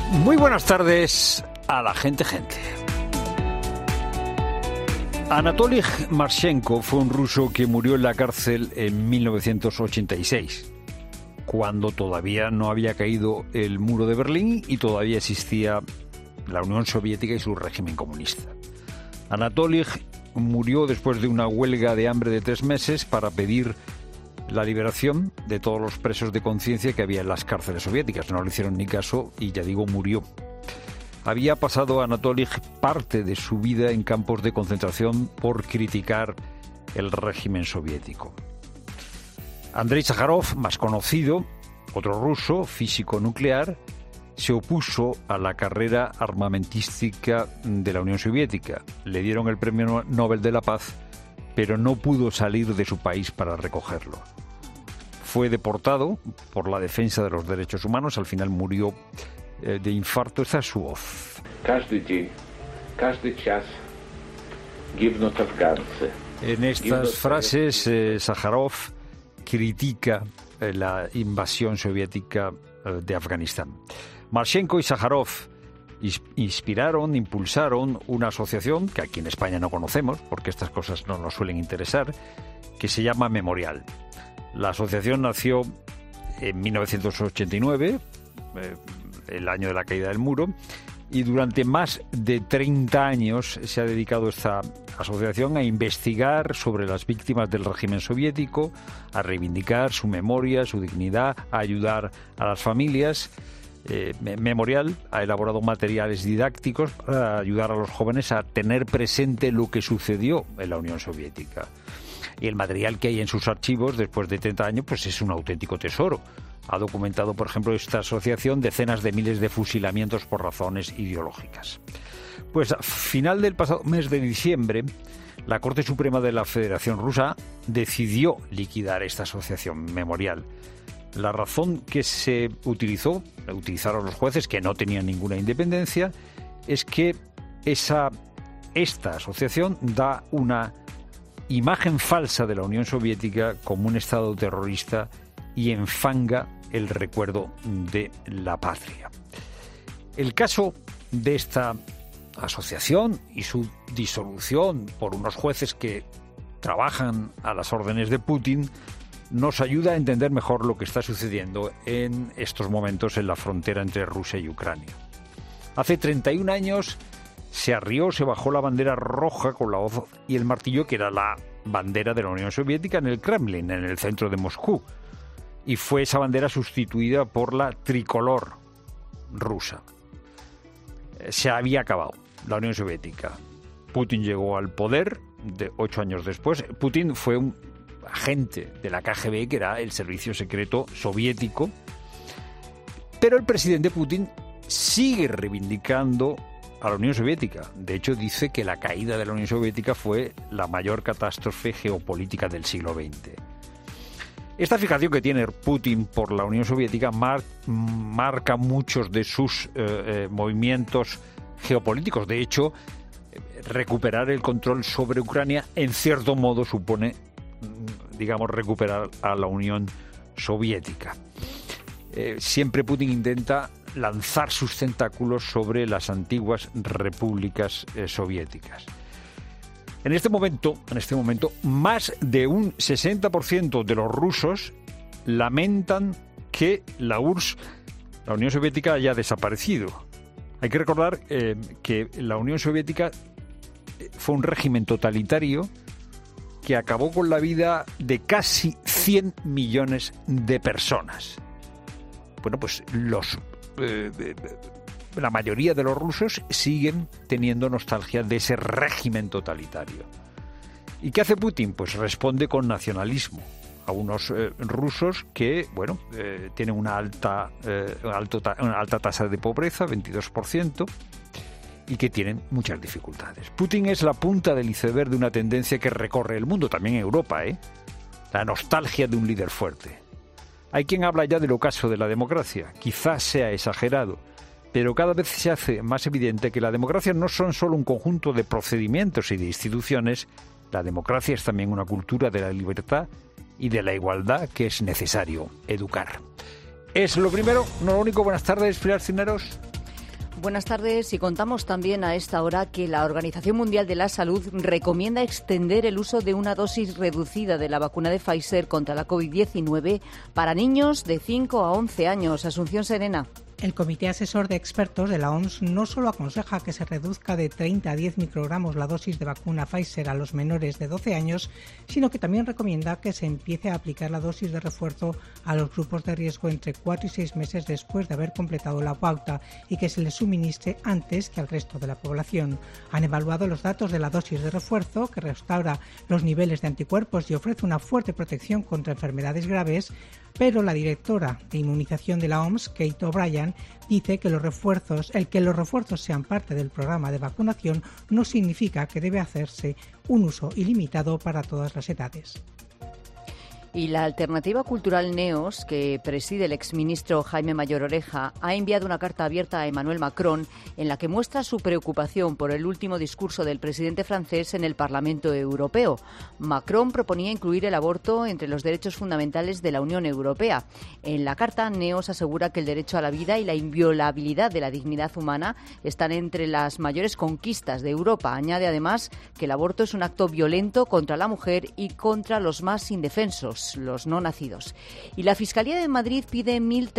Muy buenas tardes a la gente. Anatoly Marchenko fue un ruso que murió en la cárcel en 1986, cuando todavía no había caído el muro de Berlín y todavía existía la Unión Soviética y su régimen comunista. Anatoly murió después de una huelga de hambre de 3 meses para pedir la liberación de todos los presos de conciencia que había en las cárceles soviéticas. No le hicieron ni caso y, ya digo, murió. Había pasado Anatoly parte de su vida en campos de concentración por criticar el régimen soviético. Andrei Sájarov, más conocido, otro ruso, físico nuclear, se opuso a la carrera armamentística de la Unión Soviética. Le dieron el Premio Nobel de la Paz, pero no pudo salir de su país para recogerlo. Fue deportado por la defensa de los derechos humanos. Al final murió de infarto. Esta es su voz. En estas frases, Sájarov critica la invasión soviética de Afganistán. Marchenko y Sájarov impulsaron una asociación que aquí en España no conocemos, porque estas cosas no nos suelen interesar, que se llama Memorial. La asociación nació en 1989, el año de la caída del muro, y durante más de 30 años se ha dedicado esta asociación a investigar sobre las víctimas del régimen soviético, a reivindicar su memoria, su dignidad, a ayudar a las familias. Memorial ha elaborado materiales didácticos para ayudar a los jóvenes a tener presente lo que sucedió en la Unión Soviética. Y el material que hay en sus archivos después de 30 años pues es un auténtico tesoro. Ha documentado, por ejemplo, esta asociación decenas de miles de fusilamientos por razones ideológicas. Pues a final del pasado mes de diciembre, la Corte Suprema de la Federación Rusa decidió liquidar esta asociación Memorial. La razón que utilizaron los jueces, que no tenían ninguna independencia, es que esta asociación da una imagen falsa de la Unión Soviética como un Estado terrorista y enfanga el recuerdo de la patria. El caso de esta asociación y su disolución por unos jueces que trabajan a las órdenes de Putin nos ayuda a entender mejor lo que está sucediendo en estos momentos en la frontera entre Rusia y Ucrania. Hace 31 años se bajó la bandera roja con la hoz y el martillo, que era la bandera de la Unión Soviética, en el Kremlin, en el centro de Moscú. Y fue esa bandera sustituida por la tricolor rusa. Se había acabado la Unión Soviética. Putin llegó al poder 8 años después. Putin fue un agente de la KGB, que era el servicio secreto soviético. Pero el presidente Putin sigue reivindicando a la Unión Soviética. De hecho, dice que la caída de la Unión Soviética fue la mayor catástrofe geopolítica del siglo XX. Esta fijación que tiene Putin por la Unión Soviética marca muchos de sus movimientos geopolíticos. De hecho, recuperar el control sobre Ucrania, en cierto modo, supone, recuperar a la Unión Soviética. Siempre Putin intenta lanzar sus tentáculos sobre las antiguas repúblicas soviéticas. En este momento, más de un 60% de los rusos lamentan que la URSS, la Unión Soviética, haya desaparecido. Hay que recordar que la Unión Soviética fue un régimen totalitario que acabó con la vida de casi 100 millones de personas. Bueno, pues la mayoría de los rusos siguen teniendo nostalgia de ese régimen totalitario. ¿Y qué hace Putin? Pues responde con nacionalismo a unos rusos que, tienen una alta tasa de pobreza, 22%, y que tienen muchas dificultades. Putin es la punta del iceberg de una tendencia que recorre el mundo, también Europa, la nostalgia de un líder fuerte. Hay quien habla ya del ocaso de la democracia. Quizás sea exagerado, pero cada vez se hace más evidente que la democracia no son solo un conjunto de procedimientos y de instituciones. La democracia es también una cultura de la libertad y de la igualdad que es necesario educar. Es lo primero, no lo único. Buenas tardes, Pilar Cisneros. Buenas tardes, y contamos también a esta hora que la Organización Mundial de la Salud recomienda extender el uso de una dosis reducida de la vacuna de Pfizer contra la COVID-19 para niños de 5 a 11 años. Asunción Serena. El Comité Asesor de Expertos de la OMS no solo aconseja que se reduzca de 30 a 10 microgramos la dosis de vacuna Pfizer a los menores de 12 años, sino que también recomienda que se empiece a aplicar la dosis de refuerzo a los grupos de riesgo entre 4 y 6 meses después de haber completado la pauta y que se les suministre antes que al resto de la población. Han evaluado los datos de la dosis de refuerzo, que restaura los niveles de anticuerpos y ofrece una fuerte protección contra enfermedades graves, pero la directora de inmunización de la OMS, Kate O'Brien, dice que el que los refuerzos sean parte del programa de vacunación no significa que debe hacerse un uso ilimitado para todas las edades. Y la Alternativa Cultural NEOS, que preside el exministro Jaime Mayor Oreja, ha enviado una carta abierta a Emmanuel Macron en la que muestra su preocupación por el último discurso del presidente francés en el Parlamento Europeo. Macron proponía incluir el aborto entre los derechos fundamentales de la Unión Europea. En la carta, NEOS asegura que el derecho a la vida y la inviolabilidad de la dignidad humana están entre las mayores conquistas de Europa. Añade además que el aborto es un acto violento contra la mujer y contra los más indefensos, los no nacidos. Y la Fiscalía de Madrid pide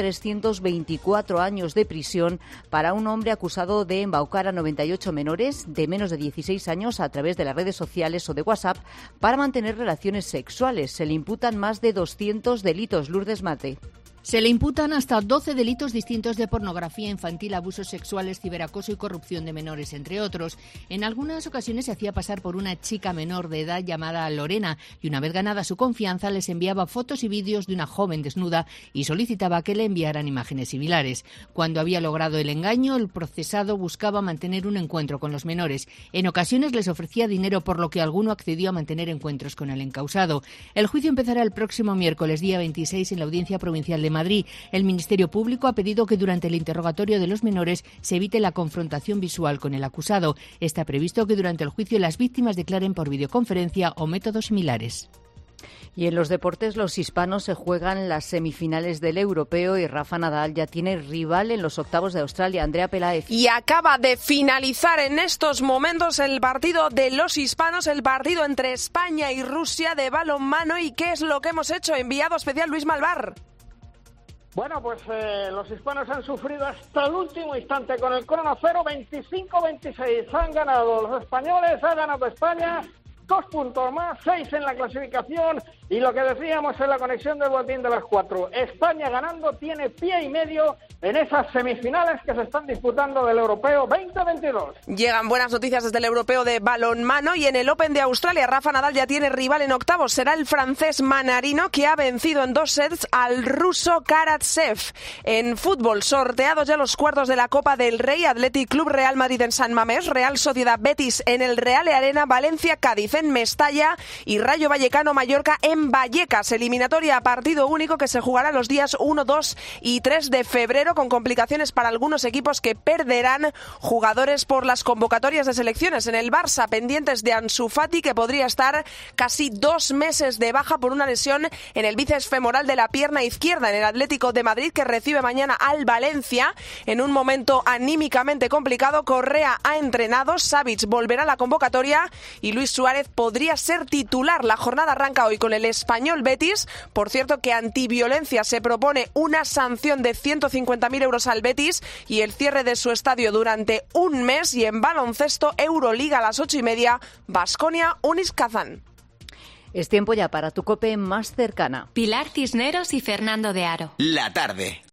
1.324 años de prisión para un hombre acusado de embaucar a 98 menores de menos de 16 años a través de las redes sociales o de WhatsApp para mantener relaciones sexuales. Se le imputan más de 200 delitos. Lourdes Mate. Se le imputan hasta 12 delitos distintos de pornografía infantil, abusos sexuales, ciberacoso y corrupción de menores, entre otros. En algunas ocasiones se hacía pasar por una chica menor de edad llamada Lorena y una vez ganada su confianza les enviaba fotos y vídeos de una joven desnuda y solicitaba que le enviaran imágenes similares. Cuando había logrado el engaño, el procesado buscaba mantener un encuentro con los menores. En ocasiones les ofrecía dinero, por lo que alguno accedió a mantener encuentros con el encausado. El juicio empezará el próximo miércoles, día 26, en la Audiencia Provincial de Madrid. El Ministerio Público ha pedido que durante el interrogatorio de los menores se evite la confrontación visual con el acusado. Está previsto que durante el juicio las víctimas declaren por videoconferencia o métodos similares. Y en los deportes, los hispanos se juegan las semifinales del Europeo y Rafa Nadal ya tiene rival en los octavos de Australia. Andrea Peláez. Y acaba de finalizar en estos momentos el partido de los hispanos, el partido entre España y Rusia de balonmano. ¿Y qué es lo que hemos hecho? Enviado especial Luis Malvar. Bueno, pues los hispanos han sufrido hasta el último instante con el crono 0, 25-26. Han ganado los españoles, ha ganado España, 2 puntos más, 6 en la clasificación. Y lo que decíamos en la conexión del boletín de las 4, España ganando tiene pie y medio en esas semifinales que se están disputando del Europeo 2022. Llegan buenas noticias desde el Europeo de balonmano y en el Open de Australia Rafa Nadal ya tiene rival en octavos. Será el francés Manarino, que ha vencido en 2 sets al ruso Karatsev. En fútbol, sorteados ya los cuartos de la Copa del Rey, Athletic Club Real Madrid en San Mamés, Real Sociedad Betis en el Real Arena, Valencia Cádiz en Mestalla y Rayo Vallecano Mallorca en Vallecas. Eliminatoria a partido único que se jugará los días 1, 2 y 3 de febrero, con complicaciones para algunos equipos que perderán jugadores por las convocatorias de selecciones. En el Barça, pendientes de Ansu Fati, que podría estar casi 2 meses de baja por una lesión en el bíceps femoral de la pierna izquierda. En el Atlético de Madrid, que recibe mañana al Valencia en un momento anímicamente complicado, Correa ha entrenado, Savic volverá a la convocatoria y Luis Suárez podría ser titular. La jornada arranca hoy con el Español Betis. Por cierto, que Antiviolencia se propone una sanción de 150.000 euros al Betis y el cierre de su estadio durante un mes. Y en baloncesto, Euroliga a las 8:30, Baskonia Unis Kazán. Es tiempo ya para tu COPE más cercana. Pilar Cisneros y Fernando de Aro. La tarde.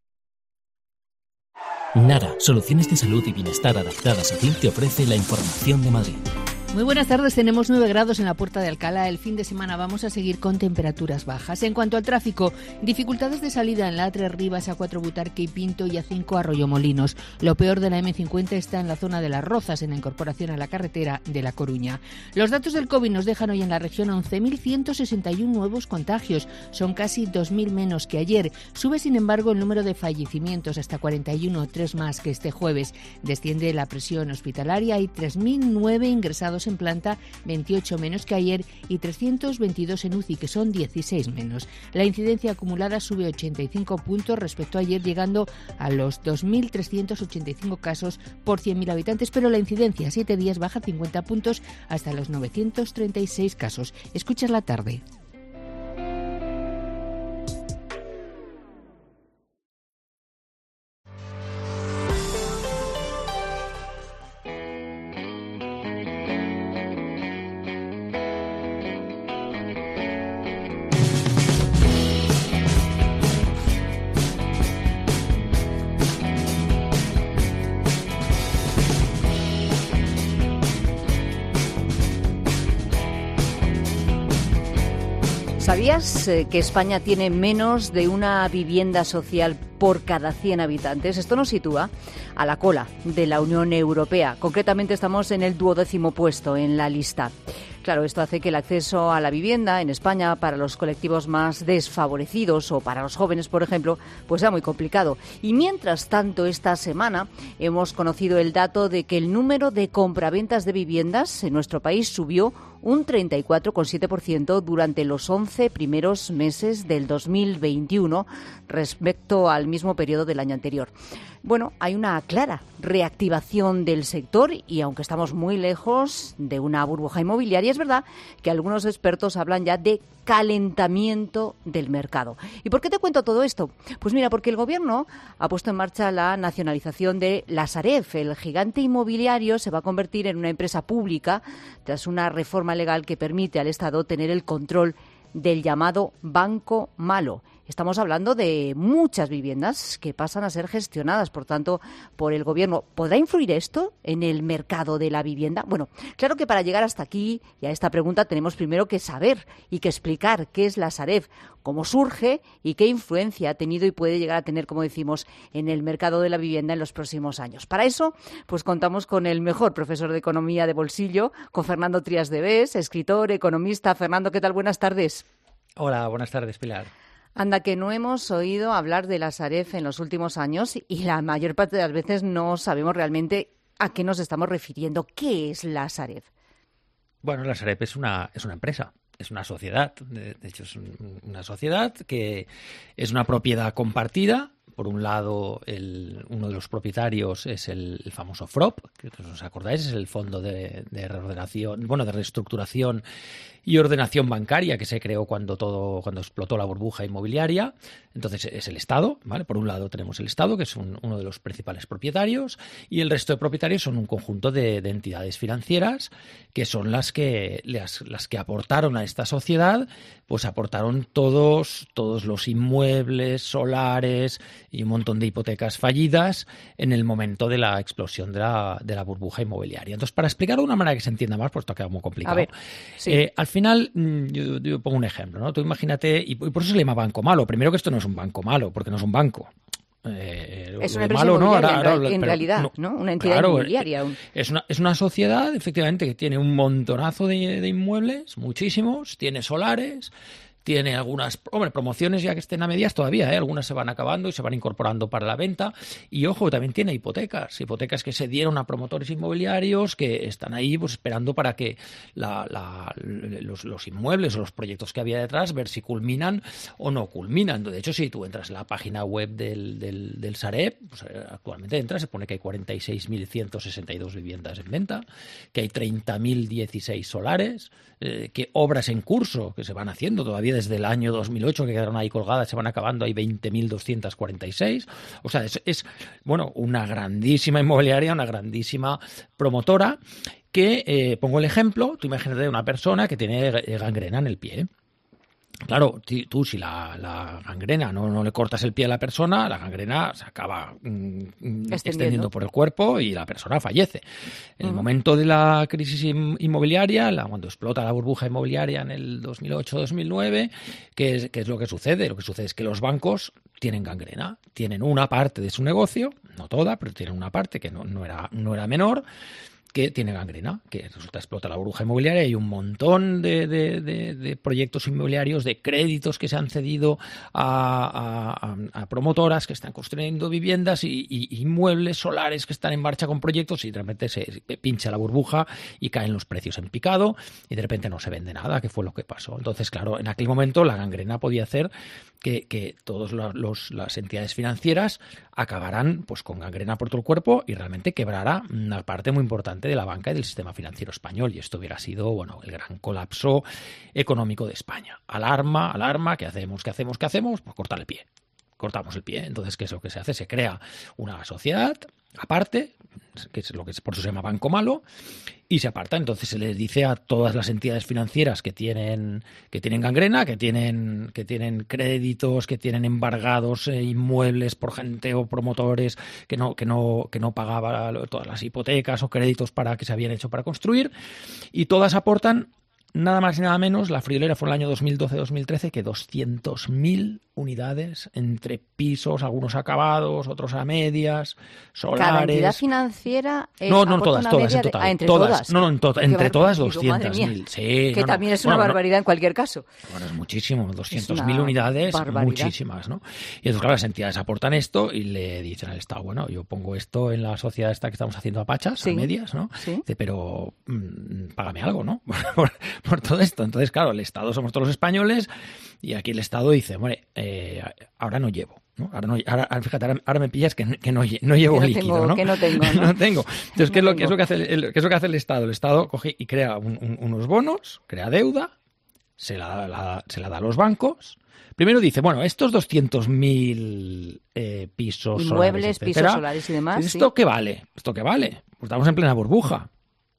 Nara, soluciones de salud y bienestar adaptadas a ti, te ofrece la información de Madrid. Muy buenas tardes, tenemos 9 grados en la Puerta de Alcalá. El fin de semana vamos a seguir con temperaturas bajas. En cuanto al tráfico, dificultades de salida en la A3 Rivas, A4 Butarque y Pinto y A5 Arroyomolinos. Lo peor de la M50 está en la zona de Las Rozas, en la incorporación a la carretera de La Coruña. Los datos del COVID nos dejan hoy en la región 11.161 nuevos contagios. Son casi 2.000 menos que ayer. Sube, sin embargo, el número de fallecimientos hasta 41, 3 más que este jueves. Desciende la presión hospitalaria y 3.009 ingresados internados en planta, 28 menos que ayer, y 322 en UCI, que son 16 menos. La incidencia acumulada sube 85 puntos respecto a ayer, llegando a los 2.385 casos por 100.000 habitantes, pero la incidencia a 7 días baja 50 puntos hasta los 936 casos. Escuchas la tarde. ¿Sabías que España tiene menos de una vivienda social por cada 100 habitantes? Esto nos sitúa a la cola de la Unión Europea. Concretamente estamos en el 12º puesto en la lista. Claro, esto hace que el acceso a la vivienda en España para los colectivos más desfavorecidos o para los jóvenes, por ejemplo, pues sea muy complicado. Y mientras tanto, esta semana hemos conocido el dato de que el número de compraventas de viviendas en nuestro país subió un 34,7% durante los 11 primeros meses del 2021 respecto al mismo periodo del año anterior. Bueno, hay una clara reactivación del sector y aunque estamos muy lejos de una burbuja inmobiliaria, es verdad que algunos expertos hablan ya de calentamiento del mercado. ¿Y por qué te cuento todo esto? Pues mira, porque el Gobierno ha puesto en marcha la nacionalización de la Sareb. El gigante inmobiliario se va a convertir en una empresa pública tras una reforma legal que permite al Estado tener el control del llamado banco malo. Estamos hablando de muchas viviendas que pasan a ser gestionadas, por tanto, por el Gobierno. ¿Podrá influir esto en el mercado de la vivienda? Bueno, claro que para llegar hasta aquí y a esta pregunta tenemos primero que saber y que explicar qué es la Sareb, cómo surge y qué influencia ha tenido y puede llegar a tener, como decimos, en el mercado de la vivienda en los próximos años. Para eso, pues contamos con el mejor profesor de economía de bolsillo, con Fernando Trías de Bes, escritor, economista. Fernando, ¿qué tal? Buenas tardes. Hola, buenas tardes, Pilar. Anda, que no hemos oído hablar de la Sareb en los últimos años y la mayor parte de las veces no sabemos realmente a qué nos estamos refiriendo. ¿Qué es la Sareb? Bueno, la Sareb es una empresa, es una sociedad. De hecho, es una sociedad que es una propiedad compartida. Por un lado, uno de los propietarios es el famoso FROP, que os acordáis, es el Fondo de Reordenación, de Reestructuración y Ordenación Bancaria, que se creó cuando explotó la burbuja inmobiliaria. Entonces es el Estado, ¿vale? Por un lado tenemos el Estado, que es uno de los principales propietarios, y el resto de propietarios son un conjunto de entidades financieras que son las que aportaron a esta sociedad, pues aportaron todos los inmuebles, solares y un montón de hipotecas fallidas en el momento de la explosión de la burbuja inmobiliaria. Entonces, para explicarlo de una manera que se entienda más, pues esto ha quedado muy complicado. A ver, sí. Al final, yo pongo un ejemplo, ¿no? Tú imagínate, y por eso se le llama banco malo. Primero, que esto no es un banco malo, porque no es un banco. Es una empresa inmobiliaria, en realidad, ¿no? Una entidad inmobiliaria. Es una sociedad, efectivamente, que tiene un montonazo de inmuebles, muchísimos, tiene solares, tiene algunas promociones ya que estén a medias todavía, algunas se van acabando y se van incorporando para la venta. Y ojo, también tiene hipotecas que se dieron a promotores inmobiliarios que están ahí pues esperando para que los inmuebles o los proyectos que había detrás, ver si culminan o no culminan. De hecho, si tú entras en la página web del Sareb, pues actualmente se pone que hay 46.162 viviendas en venta, que hay 30.016 solares, que obras en curso que se van haciendo todavía desde el año 2008, que quedaron ahí colgadas, se van acabando, hay 20.246. O sea, es una grandísima inmobiliaria, una grandísima promotora que, pongo el ejemplo, tú imagínate una persona que tiene gangrena en el pie. Claro, tú si la gangrena no le cortas el pie a la persona, la gangrena se acaba extendiendo por el cuerpo y la persona fallece. En el momento de la crisis inmobiliaria, cuando explota la burbuja inmobiliaria en el 2008-2009, ¿qué es lo que sucede? Lo que sucede es que los bancos tienen gangrena, tienen una parte de su negocio, no toda, pero tienen una parte que no era menor, que tiene gangrena, que resulta explota la burbuja inmobiliaria. Hay un montón de proyectos inmobiliarios, de créditos que se han cedido a promotoras que están construyendo viviendas y inmuebles solares que están en marcha con proyectos, y de repente se pincha la burbuja y caen los precios en picado y de repente no se vende nada, que fue lo que pasó. Entonces, claro, en aquel momento la gangrena podía hacer que todas las entidades financieras acabarán pues con gangrena por todo el cuerpo y realmente quebrará una parte muy importante de la banca y del sistema financiero español, y esto hubiera sido, bueno, el gran colapso económico de España. Alarma, ¿qué hacemos? Pues cortar el pie. Cortamos el pie. Entonces, ¿qué es lo que se hace? Se crea una sociedad aparte, que es lo que por eso se llama Banco Malo, y se aparta. Entonces se les dice a todas las entidades financieras que tienen gangrena, que tienen créditos, que tienen embargados inmuebles por gente o promotores que no pagaba todas las hipotecas o créditos para que se habían hecho para construir, y todas aportan nada más y nada menos. La friolera fue en el año 2012-2013 que 200.000 unidades entre pisos, algunos acabados, otros a medias, solares. ¿Cada entidad financiera no todas, en total. Entre todas. Entre todas 200.000. Sí, que también es una barbaridad en cualquier caso. Bueno, es muchísimo, 200.000 unidades, barbaridad. Muchísimas, ¿no? Y entonces, claro, las entidades aportan esto y le dicen al Estado, bueno, yo pongo esto en la sociedad esta que estamos haciendo a pachas, a medias, ¿no? Sí. Dice, pero págame algo, ¿no? por todo esto. Entonces, claro, el Estado somos todos los españoles, y aquí el Estado dice, hombre, ahora no llevo, ¿no? Ahora me pillas que no llevo líquido, ¿no? Que no tengo, ¿no? No tengo. Entonces, ¿qué es lo que hace el Estado? El Estado coge y crea unos bonos, crea deuda, se la da a los bancos. Primero dice, bueno, estos 200.000 pisos inmuebles, solares, pisos solares y demás. ¿Esto qué vale? Pues estamos en plena burbuja.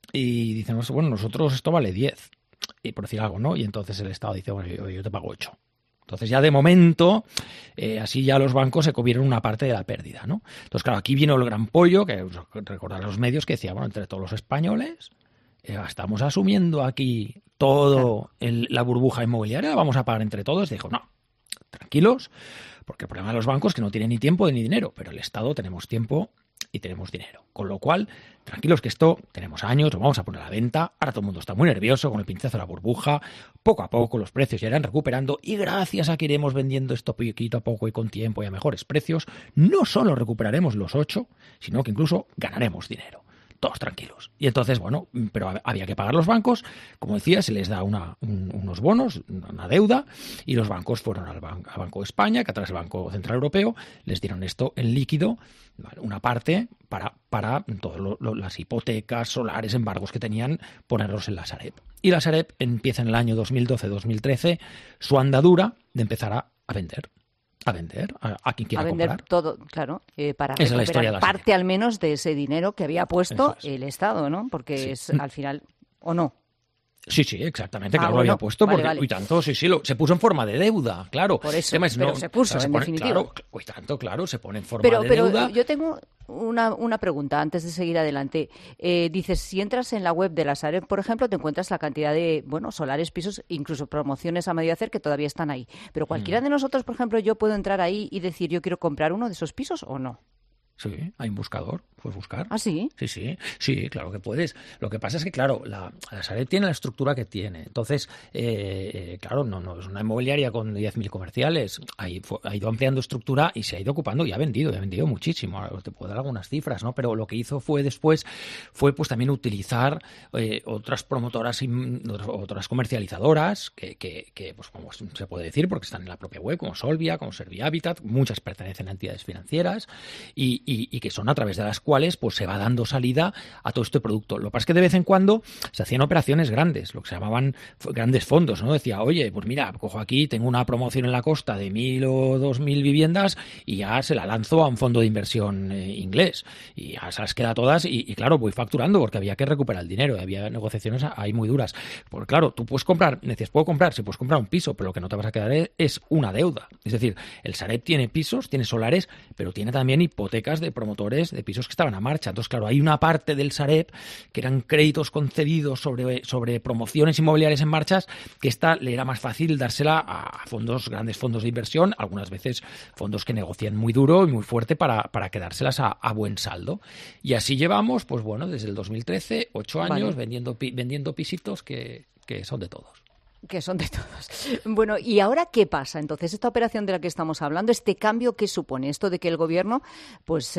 Y dicen, bueno, nosotros esto vale 10. Y por decir algo, ¿no? Y entonces el Estado dice, bueno, yo te pago 8. Entonces ya de momento, así ya los bancos se cubieron una parte de la pérdida, ¿no? Entonces, claro, aquí vino el gran pollo, que recordar los medios, que decía, bueno, entre todos los españoles, estamos asumiendo aquí todo la burbuja inmobiliaria, la vamos a pagar entre todos. Dijo, no, tranquilos, porque el problema de los bancos es que no tienen ni tiempo ni dinero, pero el Estado tenemos tiempo y tenemos dinero. Con lo cual, tranquilos que esto tenemos años, lo vamos a poner a la venta. Ahora todo el mundo está muy nervioso con el pinchazo de la burbuja. Poco a poco los precios ya irán recuperando, y gracias a que iremos vendiendo esto poquito a poco y con tiempo y a mejores precios, no solo recuperaremos los 8, sino que incluso ganaremos dinero. Todos tranquilos. Y entonces, bueno, pero había que pagar los bancos. Como decía, se les da unos bonos, una deuda, y los bancos fueron al Banco de España, que a través del Banco Central Europeo les dieron esto en líquido, ¿vale? Una parte para todas las hipotecas, solares, embargos que tenían, ponerlos en la Sareb. Y la Sareb empieza en el año 2012-2013 su andadura de empezar a vender. A quien quiera comprar. A vender todo, claro, para recuperar parte al menos de ese dinero que había puesto el Estado, ¿no? Porque es al final, ¿o no? Sí, exactamente, claro, lo había puesto, porque y tanto, se puso en forma de deuda, claro. Por eso, se puso, en definitiva. Claro, se pone en forma de deuda. Pero yo tengo una pregunta antes de seguir adelante. Dices, si entras en la web de la Sareb, por ejemplo, te encuentras la cantidad de, solares, pisos, incluso promociones a medio hacer que todavía están ahí. Pero cualquiera de nosotros, por ejemplo, yo puedo entrar ahí y decir, yo quiero comprar uno de esos pisos, ¿o no? Sí, hay un buscador, puedes buscar. ¿Ah, sí? Sí, claro que puedes. Lo que pasa es que, claro, la Sareb tiene la estructura que tiene. Entonces, claro, no es una inmobiliaria con 10.000 comerciales. Ha ido ampliando estructura y se ha ido ocupando y ha vendido muchísimo. Ahora te puedo dar algunas cifras, ¿no? Pero lo que hizo después fue pues también utilizar otras promotoras y otras comercializadoras que pues como se puede decir, porque están en la propia web, como Solvia, como Servihabitat, muchas pertenecen a entidades financieras y que son a través de las cuales pues se va dando salida a todo este producto. Lo que pasa es que de vez en cuando se hacían operaciones grandes, lo que se llamaban grandes fondos, ¿no? Decía, oye, pues mira, cojo aquí, tengo una promoción en la costa de 1.000 o 2.000 viviendas y ya se la lanzo a un fondo de inversión inglés y ya se las queda todas y claro, voy facturando porque había que recuperar el dinero y había negociaciones ahí muy duras. Porque claro, tú puedes comprar, puedes comprar un piso, pero lo que no te vas a quedar es una deuda. Es decir, el Sareb tiene pisos, tiene solares, pero tiene también hipotecas de promotores de pisos que estaban a marcha. Entonces, claro, hay una parte del Sareb que eran créditos concedidos sobre promociones inmobiliarias en marchas, que esta le era más fácil dársela a grandes fondos de inversión, algunas veces fondos que negocian muy duro y muy fuerte para quedárselas a buen saldo. Y así llevamos, pues bueno, desde el 2013, 8 años vendiendo pisitos que son de todos. Que son de todos. Bueno, ¿y ahora qué pasa? Entonces, esta operación de la que estamos hablando, este cambio, ¿qué supone? Esto de que el Gobierno pues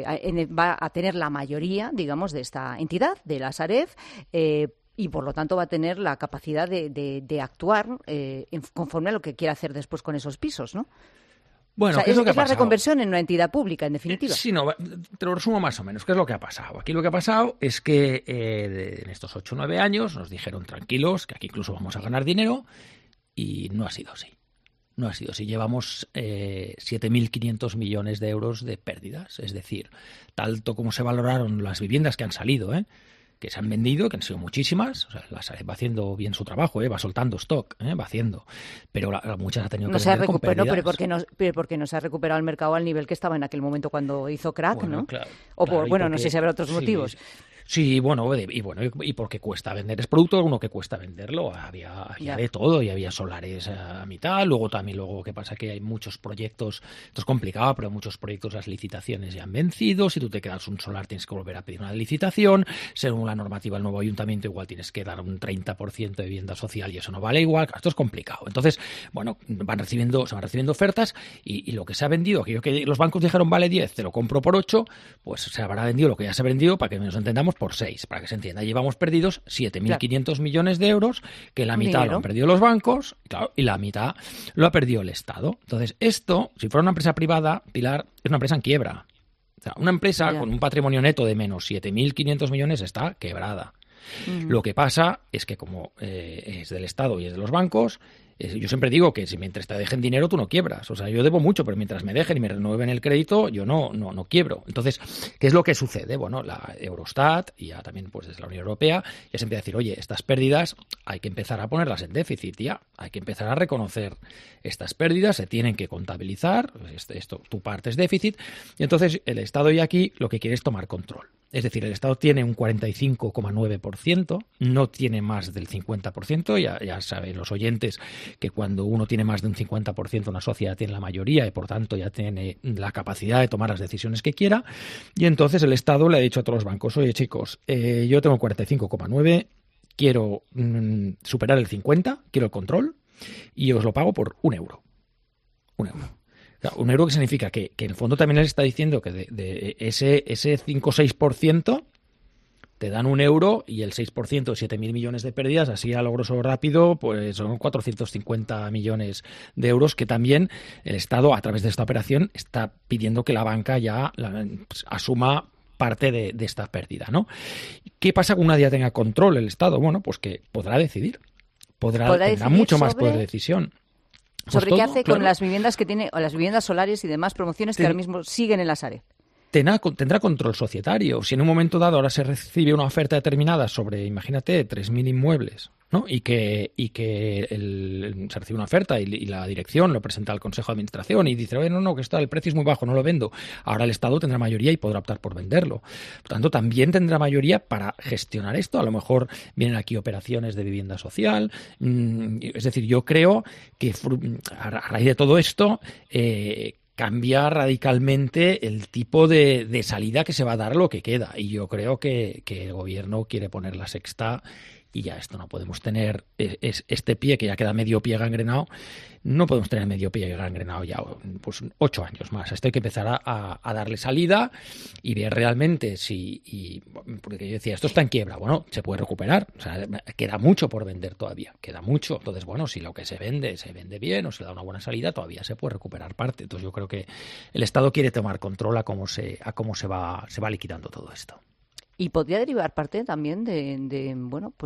va a tener la mayoría, digamos, de esta entidad, de la Sareb, y por lo tanto va a tener la capacidad de actuar conforme a lo que quiera hacer después con esos pisos, ¿no? Bueno, o sea, ¿qué es lo que ha pasado? La reconversión en una entidad pública, en definitiva. Sí, no, te lo resumo más o menos. ¿Qué es lo que ha pasado? Aquí lo que ha pasado es que en estos 8 o 9 años nos dijeron tranquilos, que aquí incluso vamos a ganar dinero, y no ha sido así. No ha sido así. Llevamos 7.500 millones de euros de pérdidas. Es decir, tanto como se valoraron las viviendas que han salido, que se han vendido, que han sido muchísimas, o sea, la Sareb va haciendo bien su trabajo, va soltando stock, va haciendo, pero muchas ha tenido que vender con pérdidas. Pero porque no se ha recuperado el mercado al nivel que estaba en aquel momento cuando hizo crack, bueno, ¿no? Claro, no sé si habrá otros motivos. Sí, bueno, y porque cuesta vender, es producto uno que cuesta venderlo, había de todo, y había solares a mitad, luego ¿qué pasa? Que hay muchos proyectos, esto es complicado, pero muchos proyectos, las licitaciones ya han vencido, si tú te quedas un solar tienes que volver a pedir una licitación, según la normativa del nuevo ayuntamiento igual tienes que dar un 30% de vivienda social y eso no vale igual, esto es complicado. Entonces, bueno, se van recibiendo ofertas y lo que se ha vendido, aquello que los bancos dijeron vale 10, te lo compro por 8, pues se habrá vendido lo que ya se ha vendido, para que nos entendamos, por 6, para que se entienda. Llevamos perdidos 7.500 millones de euros, que la mitad lo han perdido los bancos, claro, y la mitad lo ha perdido el Estado. Entonces, esto, si fuera una empresa privada, Pilar, es una empresa en quiebra. O sea, una empresa con un patrimonio neto de menos 7.500 millones está quebrada. Lo que pasa es que como es del Estado y es de los bancos, yo siempre digo que si mientras te dejen dinero tú no quiebras. O sea, yo debo mucho, pero mientras me dejen y me renueven el crédito, yo no quiebro. Entonces, ¿qué es lo que sucede? Bueno, la Eurostat y ya también pues desde la Unión Europea ya se empieza a decir, oye, estas pérdidas hay que empezar a ponerlas en déficit ya. Hay que empezar a reconocer estas pérdidas, se tienen que contabilizar, tu parte es déficit, y entonces el Estado ya aquí lo que quiere es tomar control. Es decir, el Estado tiene un 45,9%, no tiene más del 50%, ya saben los oyentes que cuando uno tiene más de un 50% una sociedad tiene la mayoría y por tanto ya tiene la capacidad de tomar las decisiones que quiera, y entonces el Estado le ha dicho a todos los bancos, oye chicos, yo tengo 45,9%, quiero superar el 50%, quiero el control y os lo pago por €1. Un euro que significa que en el fondo también les está diciendo que de ese 5 o 6% te dan €1 y el 6%, 7.000 millones de pérdidas, así a lo grosso rápido, pues son 450 millones de euros que también el Estado, a través de esta operación, está pidiendo que la banca ya asuma parte de esta pérdida, ¿no? ¿Qué pasa cuando una día tenga control el Estado? Bueno, pues que podrá decidir. Tendrá mucho más poder de decisión. ¿Sobre qué hace con las viviendas que tiene, o las viviendas solares y demás promociones que ahora mismo siguen en la Sareb? Tendrá control societario. Si en un momento dado ahora se recibe una oferta determinada sobre, imagínate, 3.000 inmuebles, ¿no? Y que se recibe una oferta y la dirección lo presenta al Consejo de Administración y dice, oye, no, que el precio es muy bajo, no lo vendo. Ahora el Estado tendrá mayoría y podrá optar por venderlo. Por tanto, también tendrá mayoría para gestionar esto. A lo mejor vienen aquí operaciones de vivienda social. Es decir, yo creo que a raíz de todo esto cambia radicalmente el tipo de salida que se va a dar a lo que queda. Y yo creo que el Gobierno quiere poner la sexta y ya esto no podemos tener este pie que ya queda medio pie gangrenado, no podemos tener medio pie gangrenado ya pues 8 años más. Esto hay que empezar a darle salida y ver realmente porque yo decía, esto está en quiebra, bueno, se puede recuperar, o sea, queda mucho por vender todavía, queda mucho, entonces bueno, si lo que se vende bien o se da una buena salida, todavía se puede recuperar parte. Entonces yo creo que el Estado quiere tomar control a cómo se va liquidando todo esto. Y podría derivar parte también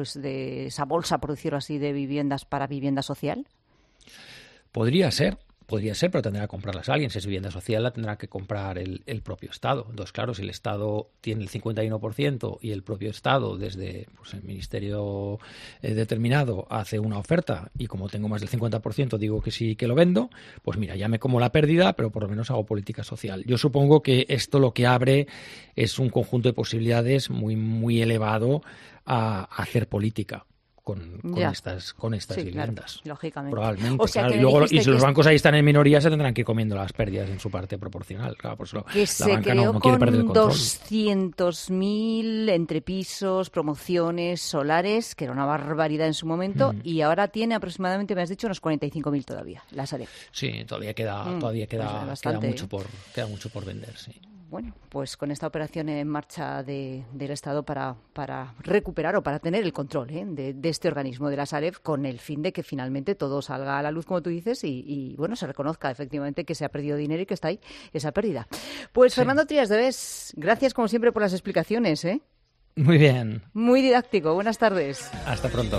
de esa bolsa, por decirlo así, de viviendas para vivienda social. Podría ser, Podría ser, pero tendrá que comprarlas alguien. Si es vivienda social, la tendrá que comprar el propio Estado. Entonces, claro, si el Estado tiene el 51% y el propio Estado, desde pues, el ministerio determinado, hace una oferta y como tengo más del 50% digo que sí que lo vendo, pues mira, ya me como la pérdida, pero por lo menos hago política social. Yo supongo que esto lo que abre es un conjunto de posibilidades muy, muy elevado a hacer política. Con estas sí, viviendas. Claro, lógicamente. Probablemente, o sea, claro. Y luego, y si los bancos ahí están en minoría, se tendrán que ir comiendo las pérdidas en su parte proporcional. Claro, por eso que la banca no quiere perder el control. 200.000 entre pisos, promociones, solares, que era una barbaridad en su momento, y ahora tiene aproximadamente, me has dicho, unos 45.000 todavía, la Sareb. Sí, todavía queda mucho por vender, sí. Bueno, pues con esta operación en marcha del Estado para recuperar o para tener el control de este organismo de la Sareb, con el fin de que finalmente todo salga a la luz, como tú dices, y bueno, se reconozca efectivamente que se ha perdido dinero y que está ahí esa pérdida. Pues sí. Fernando Trías de Bes, gracias como siempre por las explicaciones, ¿eh? Muy bien. Muy didáctico. Buenas tardes. Hasta pronto.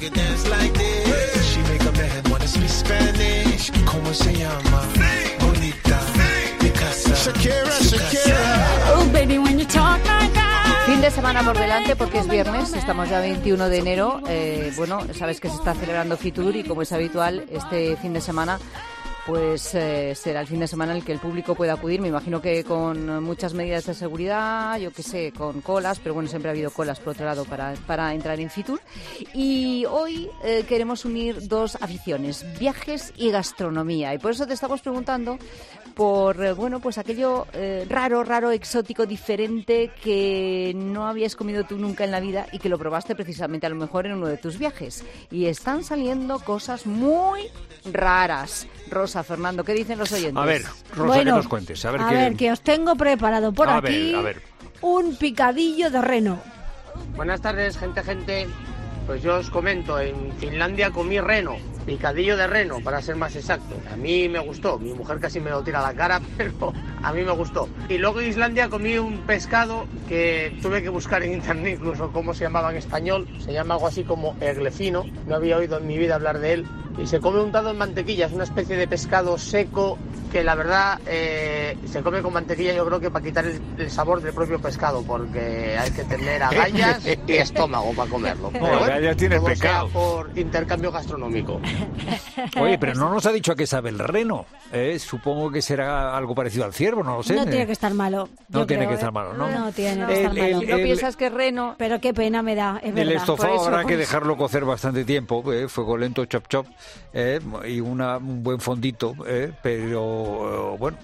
Fin de semana por delante porque es viernes, estamos ya 21 de enero. Bueno, sabes que se está celebrando Fitur y como es habitual, este fin de semana pues será el fin de semana en el que el público pueda acudir. Me imagino que con muchas medidas de seguridad, yo qué sé, con colas, pero bueno, siempre ha habido colas por otro lado para entrar en Fitur. Y hoy queremos unir dos aficiones, viajes y gastronomía. Y por eso te estamos preguntando por, bueno, pues aquello raro, exótico, diferente que no habías comido tú nunca en la vida y que lo probaste precisamente a lo mejor en uno de tus viajes. Y están saliendo cosas muy raras. Rosa, Fernando, ¿qué dicen los oyentes? A ver, Rosa, que nos cuentes. A ver, que os tengo preparado por aquí un picadillo de reno. Buenas tardes, gente. Pues yo os comento, en Finlandia comí reno, picadillo de reno, para ser más exacto. A mí me gustó, mi mujer casi me lo tira a la cara, pero a mí me gustó. Y luego en Islandia comí un pescado que tuve que buscar en internet incluso cómo se llamaba en español. Se llama algo así como eglefino, no había oído en mi vida hablar de él. Y se come untado en mantequilla, es una especie de pescado seco que la verdad se come con mantequilla, yo creo que para quitar el sabor del propio pescado, porque hay que tener agallas y estómago para comerlo. Pero agallas tiene pecado. Por intercambio gastronómico. Oye, pero no nos ha dicho a qué sabe el reno. Supongo que será algo parecido al ciervo, no lo sé. No tiene que estar malo. No tiene que estar malo, ¿no? No tiene que estar malo. ¿No piensas que es reno? Pero qué pena me da, es verdad. El estofado habrá que dejarlo cocer bastante tiempo, fuego lento, chop, y un buen fondito, pero bueno,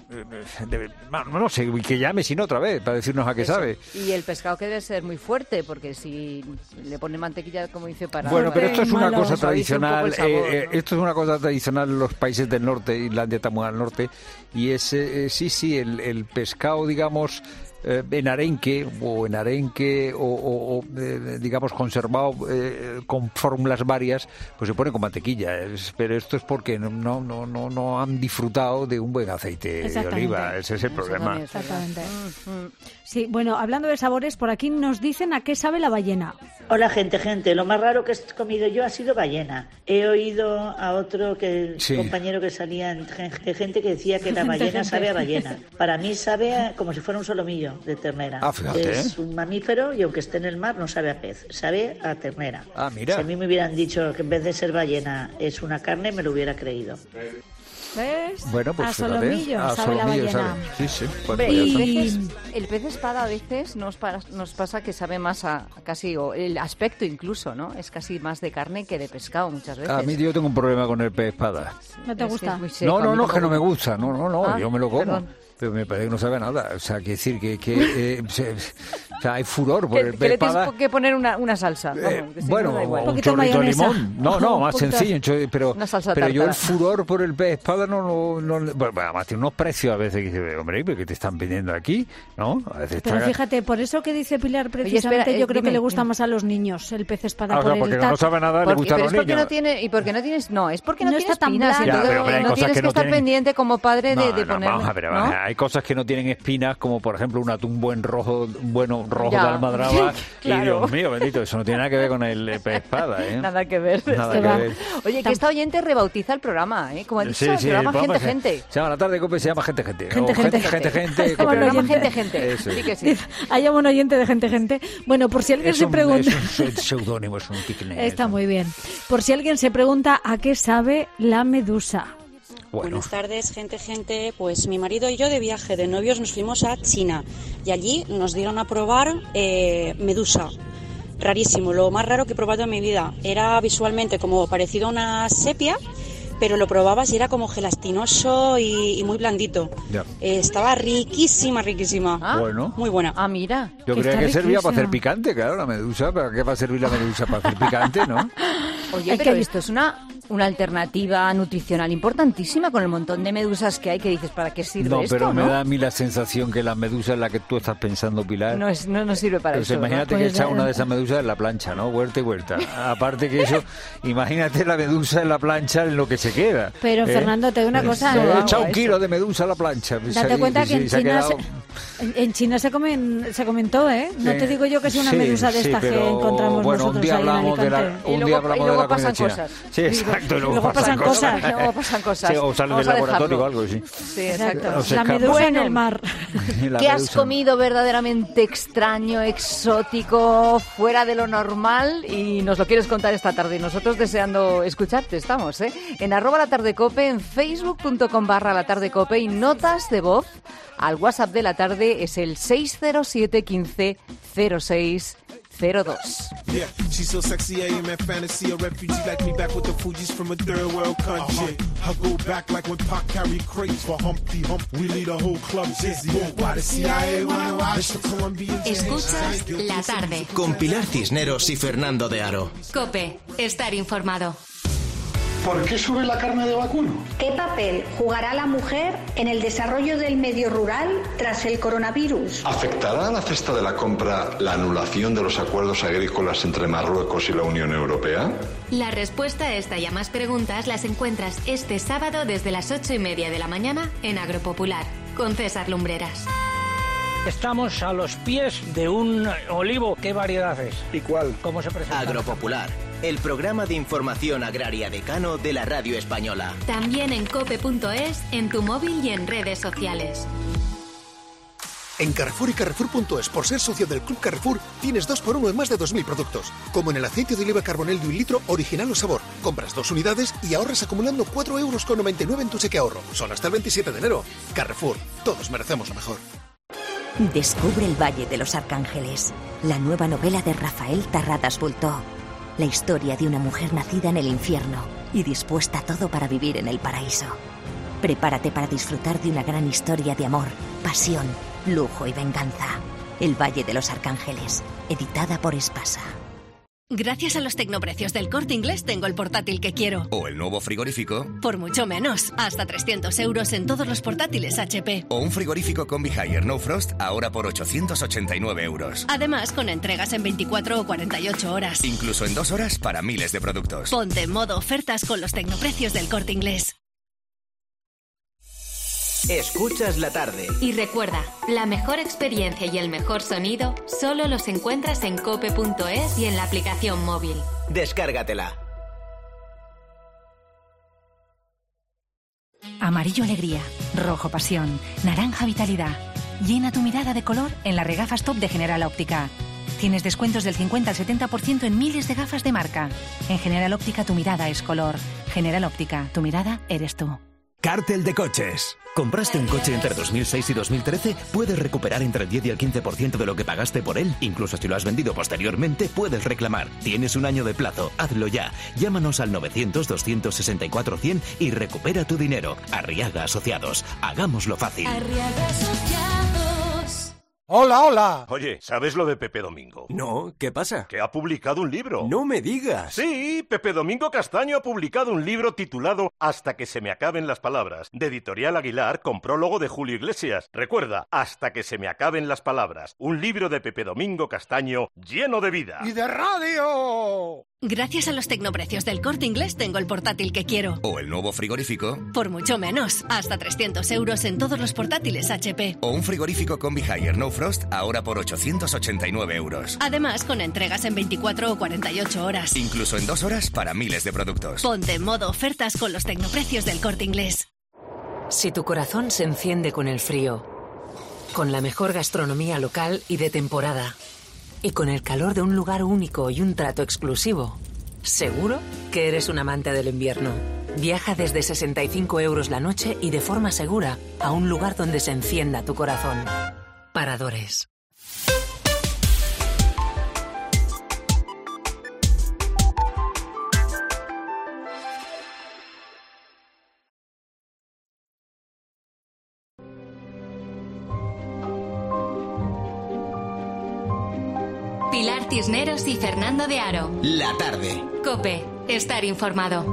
no sé, que llame sin otra vez para decirnos a qué sabe. Y el pescado que debe ser muy fuerte, porque si le pone mantequilla, como dice, para... Bueno, pero esto es una cosa tradicional, esto es una cosa tradicional en los países del norte, Islandia está muy al norte, y es, sí, el pescado, digamos... en arenque o digamos conservado con fórmulas varias, pues se pone con mantequilla, pero esto es porque no han disfrutado de un buen aceite de oliva, ese es el problema. Exactamente. Sí, bueno, hablando de sabores, por aquí nos dicen a qué sabe la ballena. Hola gente, lo más raro que he comido yo ha sido ballena. He oído a otro compañero que salía de gente que decía que la ballena sabe a ballena. Para mí sabe como si fuera un solomillo de ternera. Fíjate, es un mamífero y aunque esté en el mar no sabe a pez, sabe a ternera. Mira. Si a mí me hubieran dicho que en vez de ser ballena es una carne, me lo hubiera creído. ¿Ves? Bueno, pues a solomillo sabe la ballena. Sabe. Sí. El pez espada a veces nos pasa que sabe más a casi, o el aspecto incluso, ¿no? Es casi más de carne que de pescado muchas veces. A mí yo tengo un problema con el pez espada. ¿No te gusta? No, que no me gusta. No, yo me lo como. Perdón. Pero me parece que no sabe nada. O sea, quiere decir que o sea, hay furor por el pez espada. Tienes que poner una salsa. Un chorrito de limón. No, más sencillo. Pero yo el furor por el pez espada no además tiene unos precios a veces que dice, hombre, ¿qué te están vendiendo aquí? ¿No? A veces pero fíjate, por eso que dice Pilar precisamente, yo creo que le gusta más a los niños el pez espada. Porque no sabe nada, le gusta a los niños. Es porque no tiene espinas. No tienes que estar pendiente como padre de poner. Vamos a ver, hay cosas que no tienen espinas, como por ejemplo un atún rojo rojo Ya. de almadraba. Claro. Y Dios mío, bendito, eso no tiene nada que ver con el pez espada, ¿eh? Nada que ver. Nada que ver. Oye, que esta oyente rebautiza el programa, ¿eh? Como ha dicho, Sí, el sí, programa el programa Gente. se llama La Tarde Cope, se llama Gente. Gente. El programa Gente. Eso es. Sí que sí. Hay un oyente de Gente. Bueno, por si alguien Es se pregunta... es un seudónimo, es un nickname. Está muy bien. Por si alguien se pregunta a qué sabe la medusa. Bueno. Buenas tardes, gente. Pues mi marido y yo de viaje de novios nos fuimos a China y allí nos dieron a probar medusa. Rarísimo, lo más raro que he probado en mi vida. Era visualmente como parecido a una sepia, pero lo probabas y era como gelatinoso y muy blandito. Ya. Estaba riquísima. Bueno. Muy buena. Ah, mira. Yo creía que servía para hacer picante, claro, la medusa. ¿Para qué va a servir la medusa? Para hacer picante, ¿no? Oye, pero esto es una alternativa nutricional importantísima con el montón de medusas que hay, que dices, ¿para qué sirve No, esto? pero me ¿no? da a mí la sensación que la medusa es la que tú estás pensando, Pilar. No sirve para Pues eso. imagínate ¿verdad? que echa una de esas medusas en la plancha, ¿no? Huerta y huerta. Aparte que eso, imagínate la medusa en la plancha en lo que se queda. Pero, Fernando, te digo una cosa. Se echa un kilo de medusa a la plancha. Date cuenta que en China se comentó, ¿eh? No te digo yo que sea una medusa de estas que encontramos nosotros un día ahí en hablamos de Alicante. un día hablamos de la pasan comida cosas. china. Sí, exacto. Y luego pasan cosas. Luego pasan cosas. Sí, o salen del laboratorio o algo, sí. Sí, exacto. La medusa en el mar. ¿Qué has comido verdaderamente extraño, exótico, fuera de lo normal? Y nos lo quieres contar esta tarde. Y nosotros deseando escucharte estamos, ¿eh? En @latardecope, en facebook.com/latardecope y notas de voz al WhatsApp de la tarde es el 607 15 06 02. Yeah, she's so sexy, I am a fantasy. A refugee like me back with the Fugees from a third world country. I go back like when Pac carried crates for Humpty Hump. We lead a whole club dizzy. Why the CIA wanna watch the Colombians? Escuchas La Tarde. Con Pilar Cisneros y Fernando de Aro. COPE. Estar informado. ¿Por qué sube la carne de vacuno? ¿Qué papel jugará la mujer en el desarrollo del medio rural tras el coronavirus? ¿Afectará a la cesta de la compra la anulación de los acuerdos agrícolas entre Marruecos y la Unión Europea? La respuesta a esta y a más preguntas las encuentras este sábado desde las 8:30 de la mañana en Agropopular, con César Lumbreras. Estamos a los pies de un olivo. ¿Qué variedad es? ¿Y cuál? ¿Cómo se presenta? Agropopular, el programa de información agraria decano de la radio española. También en cope.es, en tu móvil y en redes sociales. En Carrefour y Carrefour.es, por ser socio del Club Carrefour, tienes 2x1 en más de 2.000 productos. Como en el aceite de oliva Carbonell de 1 litro, original o sabor. Compras 2 unidades y ahorras acumulando 4,99 € en tu cheque ahorro. Solo hasta el 27 de enero. Carrefour, todos merecemos lo mejor. Descubre el Valle de los Arcángeles, la nueva novela de Rafael Tarradas Bultó. La historia de una mujer nacida en el infierno y dispuesta a todo para vivir en el paraíso. Prepárate para disfrutar de una gran historia de amor, pasión, lujo y venganza. El Valle de los Arcángeles, editada por Espasa. Gracias a los tecnoprecios del Corte Inglés tengo el portátil que quiero. O el nuevo frigorífico. Por mucho menos, hasta 300 € en todos los portátiles HP. O un frigorífico Combi Higher No Frost ahora por 889 €. Además, con entregas en 24 o 48 horas. Incluso en 2 horas para miles de productos. Ponte en modo ofertas con los tecnoprecios del Corte Inglés. Escuchas la tarde. Y recuerda, la mejor experiencia y el mejor sonido solo los encuentras en cope.es y en la aplicación móvil. Descárgatela. Amarillo alegría, rojo pasión, naranja vitalidad. Llena tu mirada de color en las regafas top de General Óptica. Tienes descuentos del 50 al 70% en miles de gafas de marca. En General Óptica tu mirada es color. General Óptica, tu mirada eres tú. Cártel de coches. ¿Compraste un coche entre 2006 y 2013? Puedes recuperar entre el 10 y el 15% de lo que pagaste por él. Incluso si lo has vendido posteriormente, puedes reclamar. Tienes un año de plazo. Hazlo ya. Llámanos al 900-264-100 y recupera tu dinero. Arriaga Asociados. Hagámoslo fácil. Arriaga Asociados. ¡Hola, hola! Oye, ¿sabes lo de Pepe Domingo? No, ¿qué pasa? Que ha publicado un libro. ¡No me digas! Sí, Pepe Domingo Castaño ha publicado un libro titulado Hasta que se me acaben las palabras, de Editorial Aguilar, con prólogo de Julio Iglesias. Recuerda, Hasta que se me acaben las palabras, un libro de Pepe Domingo Castaño lleno de vida. ¡Y de radio! Gracias a los tecnoprecios del Corte Inglés tengo el portátil que quiero. O el nuevo frigorífico. Por mucho menos. Hasta 300 euros en todos los portátiles HP. O un frigorífico Combi Higher No Frost ahora por 889 euros. Además, con entregas en 24 o 48 horas. Incluso en 2 horas para miles de productos. Ponte en modo ofertas con los tecnoprecios del Corte Inglés. Si tu corazón se enciende con el frío, con la mejor gastronomía local y de temporada, y con el calor de un lugar único y un trato exclusivo, seguro que eres un amante del invierno. Viaja desde 65 euros la noche y de forma segura a un lugar donde se encienda tu corazón. Paradores. Pilar Cisneros y Fernando de Aro. La tarde. COPE. Estar informado.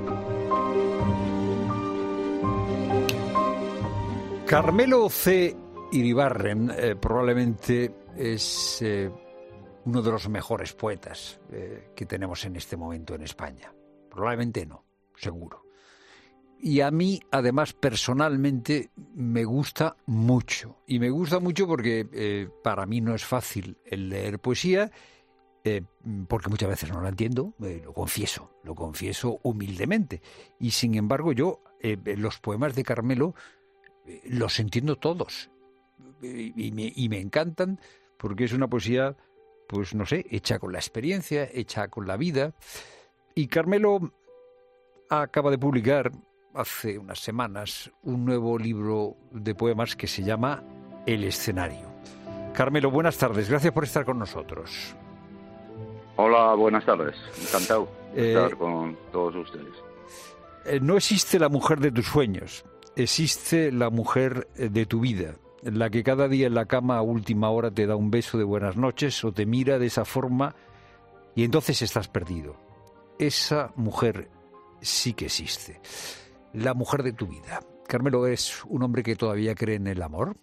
Carmelo C. Iribarren probablemente es uno de los mejores poetas que tenemos en este momento en España. Probablemente no, seguro. Y a mí, además, personalmente, me gusta mucho. Y me gusta mucho porque para mí no es fácil el leer poesía, porque muchas veces no la entiendo, lo confieso humildemente. Y sin embargo, yo los poemas de Carmelo los entiendo todos. Y me encantan porque es una poesía, pues no sé, hecha con la experiencia, hecha con la vida. Y Carmelo acaba de publicar hace unas semanas un nuevo libro de poemas que se llama El escenario. Carmelo, buenas tardes, gracias por estar con nosotros. Hola, buenas tardes, encantado de estar con todos ustedes. No existe la mujer de tus sueños, existe la mujer de tu vida, la que cada día en la cama a última hora te da un beso de buenas noches o te mira de esa forma y entonces estás perdido. Esa mujer sí que existe. La mujer de tu vida. Carmelo, ¿es un hombre que todavía cree en el amor?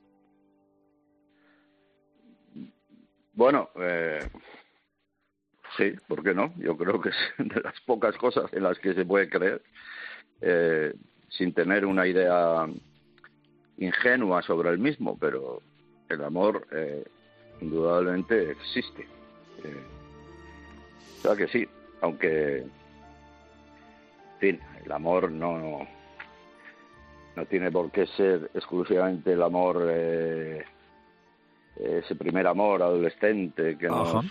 Bueno, sí, ¿por qué no? Yo creo que es de las pocas cosas en las que se puede creer sin tener una idea ingenua sobre el mismo, pero el amor indudablemente existe. O sea que sí, aunque, en fin, el amor no tiene por qué ser exclusivamente el amor, ese primer amor adolescente que nos...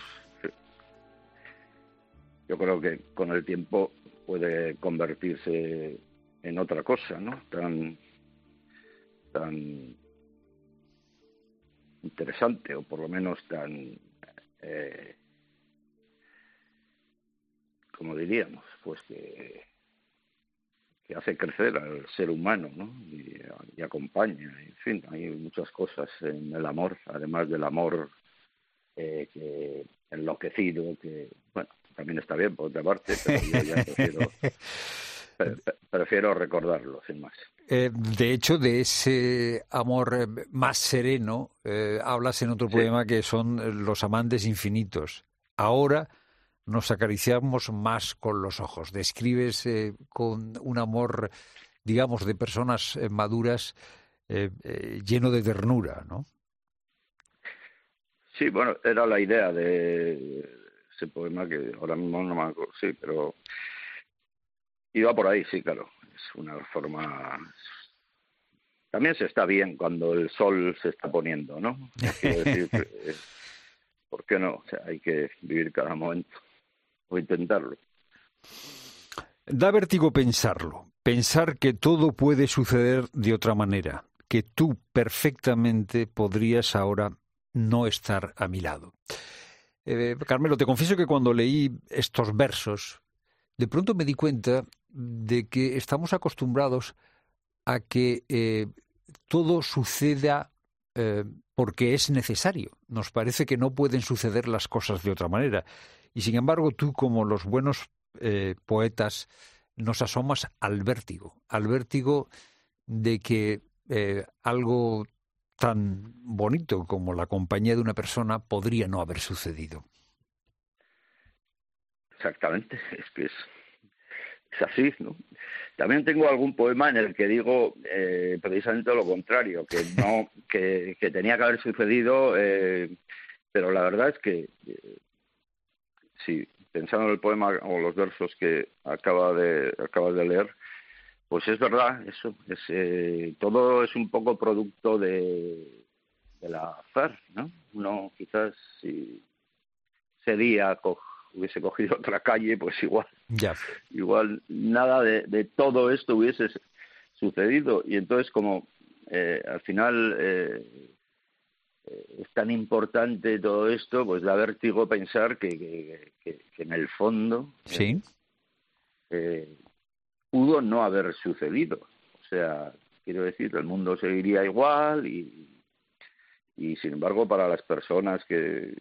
Yo creo que con el tiempo puede convertirse en otra cosa, ¿no? Tan interesante, o por lo menos tan, como diríamos, pues que hace crecer al ser humano, ¿no? Y acompaña, en fin, hay muchas cosas en el amor, además del amor que enloquecido, que, bueno, también está bien por otra parte, pero yo ya prefiero recordarlo, sin más. De hecho, de ese amor más sereno, hablas en otro poema que son los amantes infinitos. Ahora nos acariciamos más con los ojos. Describes con un amor, digamos, de personas maduras, lleno de ternura, ¿no? Sí, bueno, era la idea de ese poema que ahora mismo no me acuerdo, sí, pero iba por ahí, sí, claro. Es una forma... También se está bien cuando el sol se está poniendo, ¿no? Quiero decir, ¿por qué no? O sea, hay que vivir cada momento o intentarlo. Da vértigo pensarlo, pensar que todo puede suceder de otra manera, que tú perfectamente podrías ahora no estar a mi lado. Carmelo, te confieso que cuando leí estos versos, de pronto me di cuenta de que estamos acostumbrados a que todo suceda porque es necesario. Nos parece que no pueden suceder las cosas de otra manera. Y sin embargo, tú, como los buenos poetas, nos asomas al vértigo de que algo tan bonito como la compañía de una persona podría no haber sucedido. exactamente, es que es así, ¿no? También tengo algún poema en el que digo precisamente lo contrario, que no, que tenía que haber sucedido, pero la verdad es que sí, pensando en el poema o los versos que acabas de leer, pues es verdad, eso es todo es un poco producto de la azar, ¿no? Uno quizás si ese día hubiese cogido otra calle, pues igual nada de todo esto hubiese sucedido. Y entonces como al final es tan importante todo esto, pues da vértigo pensar que en el fondo pudo no haber sucedido. O sea, quiero decir, el mundo seguiría igual y sin embargo para las personas que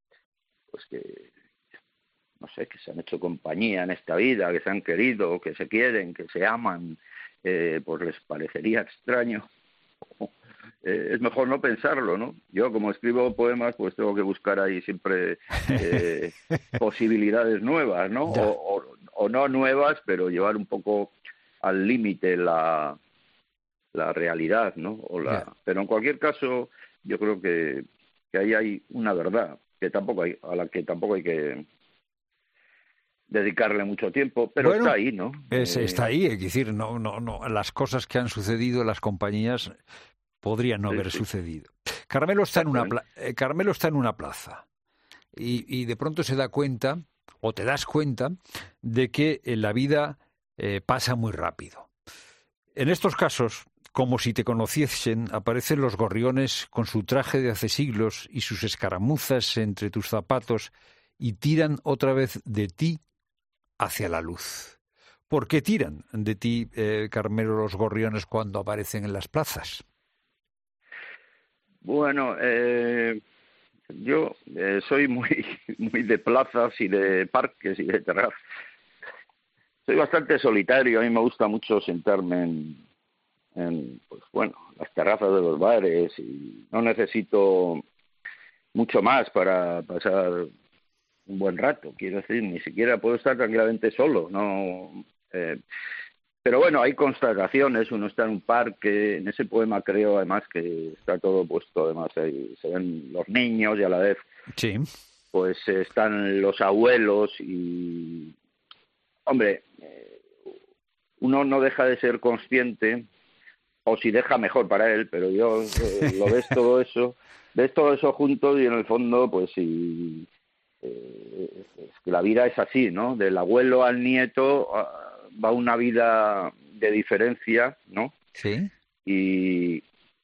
no sé, que se han hecho compañía en esta vida, que se han querido, que se quieren, que se aman, pues les parecería extraño. Es mejor no pensarlo, ¿no? Yo, como escribo poemas, pues tengo que buscar ahí siempre posibilidades nuevas, ¿no? O no nuevas, pero llevar un poco al límite la realidad, ¿no? Pero en cualquier caso, yo creo que ahí hay una verdad a la que tampoco hay que dedicarle mucho tiempo, pero está ahí, ¿no? Está ahí, es decir, no, las cosas que han sucedido en las compañías podrían no haber sucedido. Carmelo está en una plaza y de pronto se da cuenta, o te das cuenta, de que la vida pasa muy rápido. En estos casos, como si te conociesen, aparecen los gorriones con su traje de hace siglos y sus escaramuzas entre tus zapatos y tiran otra vez de ti hacia la luz. ¿Por qué tiran de ti, Carmelo, los gorriones cuando aparecen en las plazas? Bueno, yo soy muy de plazas y de parques y de terrazas. Soy bastante solitario, a mí me gusta mucho sentarme en las terrazas de los bares y no necesito mucho más para pasar un buen rato, quiero decir, ni siquiera puedo estar tranquilamente solo, no. Pero bueno, hay constataciones, uno está en un parque, en ese poema creo además que está todo puesto, además ahí se ven los niños y a la vez pues están los abuelos y, hombre, uno no deja de ser consciente, o si deja mejor para él, pero yo lo ves todo eso junto y en el fondo pues sí. Es que la vida es así, ¿no? Del abuelo al nieto va una vida de diferencia, ¿no? Sí. Y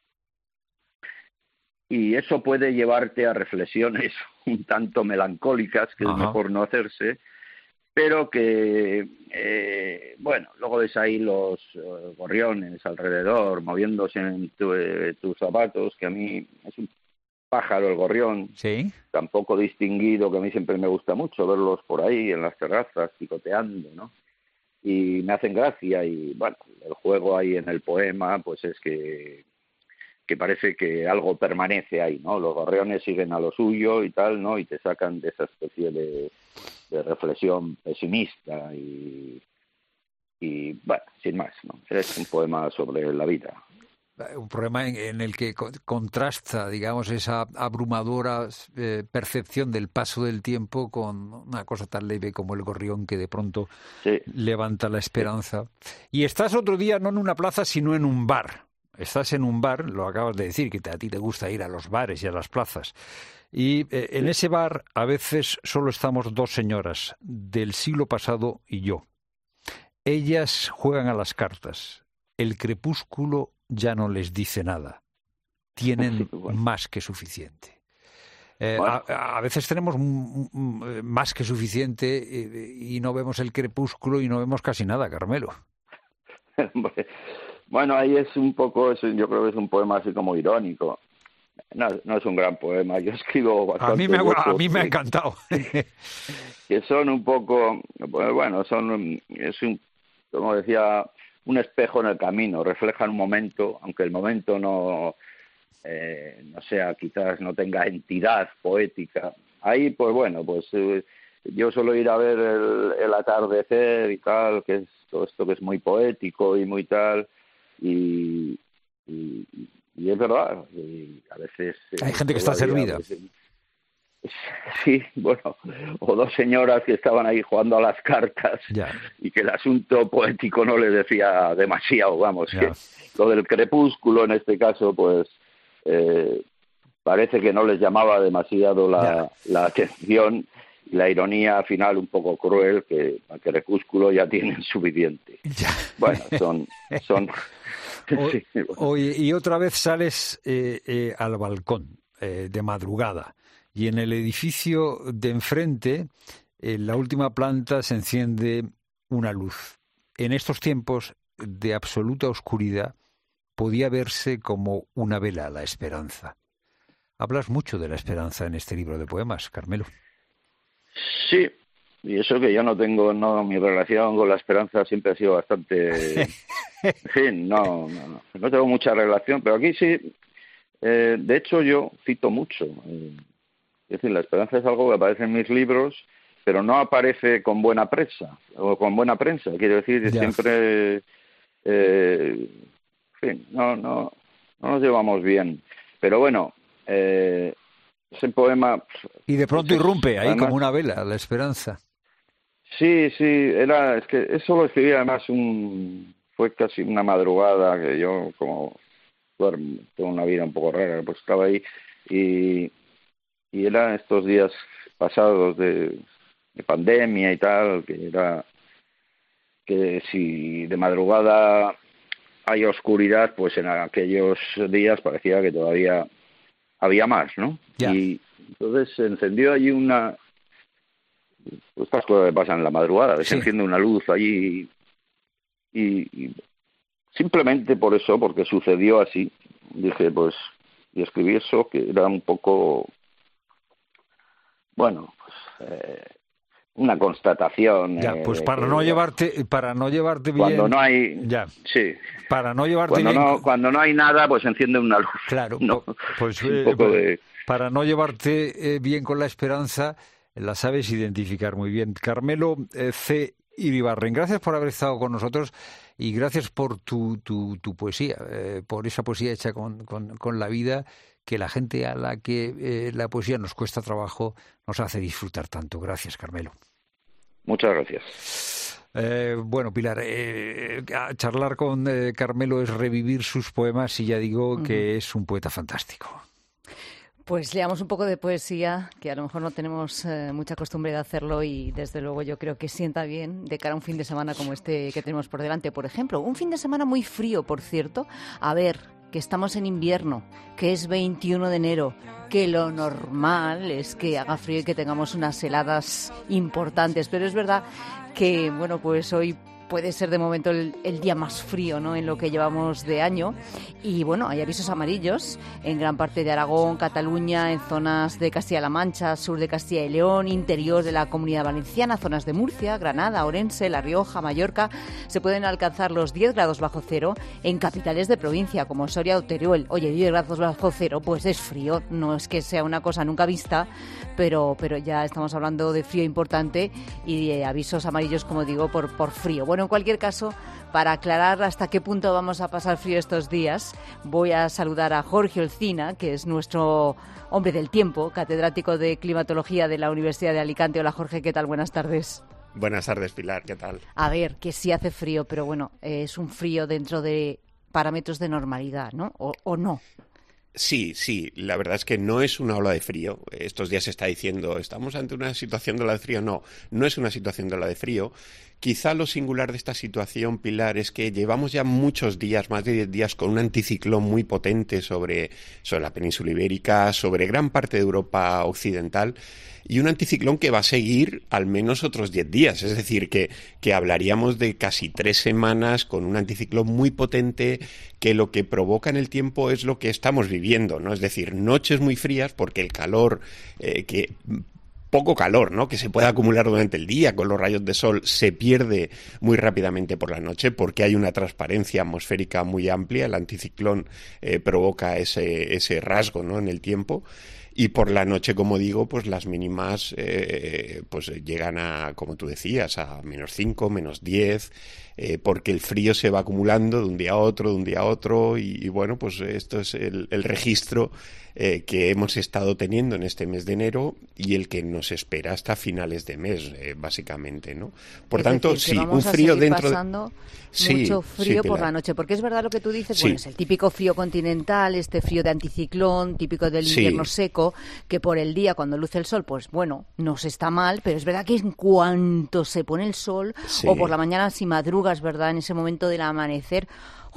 eso puede llevarte a reflexiones un tanto melancólicas, que es mejor no hacerse, pero que, luego ves ahí los gorriones alrededor, moviéndose en tus zapatos, que a mí es un pájaro el gorrión, tan poco distinguido, que a mí siempre me gusta mucho verlos por ahí en las terrazas picoteando, ¿no? Y me hacen gracia y bueno, el juego ahí en el poema pues es que parece que algo permanece ahí, ¿no? Los gorriones siguen a lo suyo y tal, ¿no? Y te sacan de esa especie de reflexión pesimista y bueno, sin más, ¿no? Es un poema sobre la vida. Un problema en el que contrasta, digamos, esa abrumadora percepción del paso del tiempo con una cosa tan leve como el gorrión que de pronto levanta la esperanza. Y estás otro día no en una plaza, sino en un bar. Estás en un bar, lo acabas de decir, que a ti te gusta ir a los bares y a las plazas. Y en ese bar a veces solo estamos dos señoras, del siglo pasado y yo. Ellas juegan a las cartas. El crepúsculo ya no les dice nada. Tienen más que suficiente. A veces tenemos más que suficiente y no vemos el crepúsculo y no vemos casi nada, Carmelo. Bueno, ahí es un poco, yo creo que es un poema así como irónico. No es un gran poema, yo escribo bastante. A mí me ha encantado. Que son un poco, bueno, como decía, un espejo en el camino, reflejan un momento, aunque el momento no sea, quizás no tenga entidad poética. Ahí, pues bueno, pues yo suelo ir a ver el atardecer y tal, que es todo esto que es muy poético y muy tal, y es verdad, y a veces... Hay gente que está servida. Sí, bueno, o dos señoras que estaban ahí jugando a las cartas y que el asunto poético no les decía demasiado, vamos, que lo del crepúsculo en este caso, pues parece que no les llamaba demasiado la atención, y la ironía final un poco cruel, que al crepúsculo ya tienen suficiente. Bueno, son sí, bueno. Y otra vez sales al balcón de madrugada. Y en el edificio de enfrente, en la última planta, se enciende una luz. En estos tiempos de absoluta oscuridad, podía verse como una vela a la esperanza. Hablas mucho de la esperanza en este libro de poemas, Carmelo. Sí, y eso que yo no tengo, mi relación con la esperanza siempre ha sido bastante... En fin, no tengo mucha relación, pero aquí sí. De hecho, yo cito mucho... Es decir, la esperanza es algo que aparece en mis libros, pero no aparece con buena prensa, quiero decir, siempre, en fin, no nos llevamos bien. Pero bueno, ese poema... Y de pronto irrumpe ahí además, como una vela, la esperanza. Sí, es que eso lo escribí además, fue casi una madrugada, que yo como tengo una vida un poco rara, pues estaba ahí y eran estos días pasados de pandemia y tal, que si de madrugada hay oscuridad, pues en aquellos días parecía que todavía había más, ¿no? Y entonces se encendió allí estas cosas que pasan en la madrugada, se enciende una luz allí y simplemente por eso, porque sucedió así, dije pues, y escribí eso, que era un poco... Bueno, pues una constatación. Pues para no llevarte bien. Cuando no hay, para no llevarte bien. Cuando no hay nada, pues enciende una luz. Claro. ¿no? Pues para no llevarte bien con la esperanza, la sabes identificar muy bien. Carmelo C. Iribarren, gracias por haber estado con nosotros y gracias por tu poesía, por esa poesía hecha con la vida, que la gente a la que la poesía nos cuesta trabajo nos hace disfrutar tanto. Gracias, Carmelo. Muchas gracias. Bueno, Pilar, charlar con Carmelo es revivir sus poemas y ya digo que es un poeta fantástico. Pues leamos un poco de poesía, que a lo mejor no tenemos mucha costumbre de hacerlo y desde luego yo creo que sienta bien de cara a un fin de semana como este que tenemos por delante. Por ejemplo, un fin de semana muy frío, por cierto. A ver, que estamos en invierno, que es 21 de enero, que lo normal es que haga frío y que tengamos unas heladas importantes. Pero es verdad que, bueno, pues hoy puede ser de momento el día más frío, ¿no?, en lo que llevamos de año. Y bueno, hay avisos amarillos en gran parte de Aragón, Cataluña, en zonas de Castilla-La Mancha, sur de Castilla y León, interior de la Comunidad Valenciana, zonas de Murcia, Granada, Orense, La Rioja, Mallorca. Se pueden alcanzar los 10 grados bajo cero en capitales de provincia como Soria o Teruel. Oye, 10 grados bajo cero, pues es frío, no es que sea una cosa nunca vista, pero ya estamos hablando de frío importante y de avisos amarillos, como digo, por frío. Bueno, en cualquier caso, para aclarar hasta qué punto vamos a pasar frío estos días, voy a saludar a Jorge Olcina, que es nuestro hombre del tiempo, catedrático de climatología de la Universidad de Alicante. Hola, Jorge, ¿qué tal? Buenas tardes. Buenas tardes, Pilar, ¿qué tal? A ver, que sí hace frío, pero bueno, es un frío dentro de parámetros de normalidad, ¿no? ¿O no? Sí, la verdad es que no es una ola de frío. Estos días se está diciendo, ¿estamos ante una situación de ola de frío? No es una situación de ola de frío. Quizá lo singular de esta situación, Pilar, es que llevamos ya muchos días, más de 10 días, con un anticiclón muy potente sobre la península ibérica, sobre gran parte de Europa occidental, y un anticiclón que va a seguir al menos otros 10 días. Es decir, que hablaríamos de casi 3 semanas con un anticiclón muy potente, que lo que provoca en el tiempo es lo que estamos viviendo, ¿no? Es decir, noches muy frías porque el calor, poco calor, ¿no?, que se puede acumular durante el día con los rayos de sol, se pierde muy rápidamente por la noche porque hay una transparencia atmosférica muy amplia. El anticiclón provoca ese rasgo, ¿no?, en el tiempo. y por la noche, como digo, pues las mínimas pues llegan a, como tú decías, a -5, -10, porque el frío se va acumulando de un día a otro, y bueno, pues esto es el registro que hemos estado teniendo en este mes de enero y el que nos espera hasta finales de mes, básicamente, ¿no? Por tanto, sí, un frío dentro de... Mucho frío por la noche, porque es verdad lo que tú dices, bueno, es el típico frío continental, este frío de anticiclón, típico del invierno seco, que por el día, cuando luce el sol, pues bueno, no se está mal, pero es verdad que en cuanto se pone el sol, o por la mañana si madrugas, ¿verdad?, en ese momento del amanecer,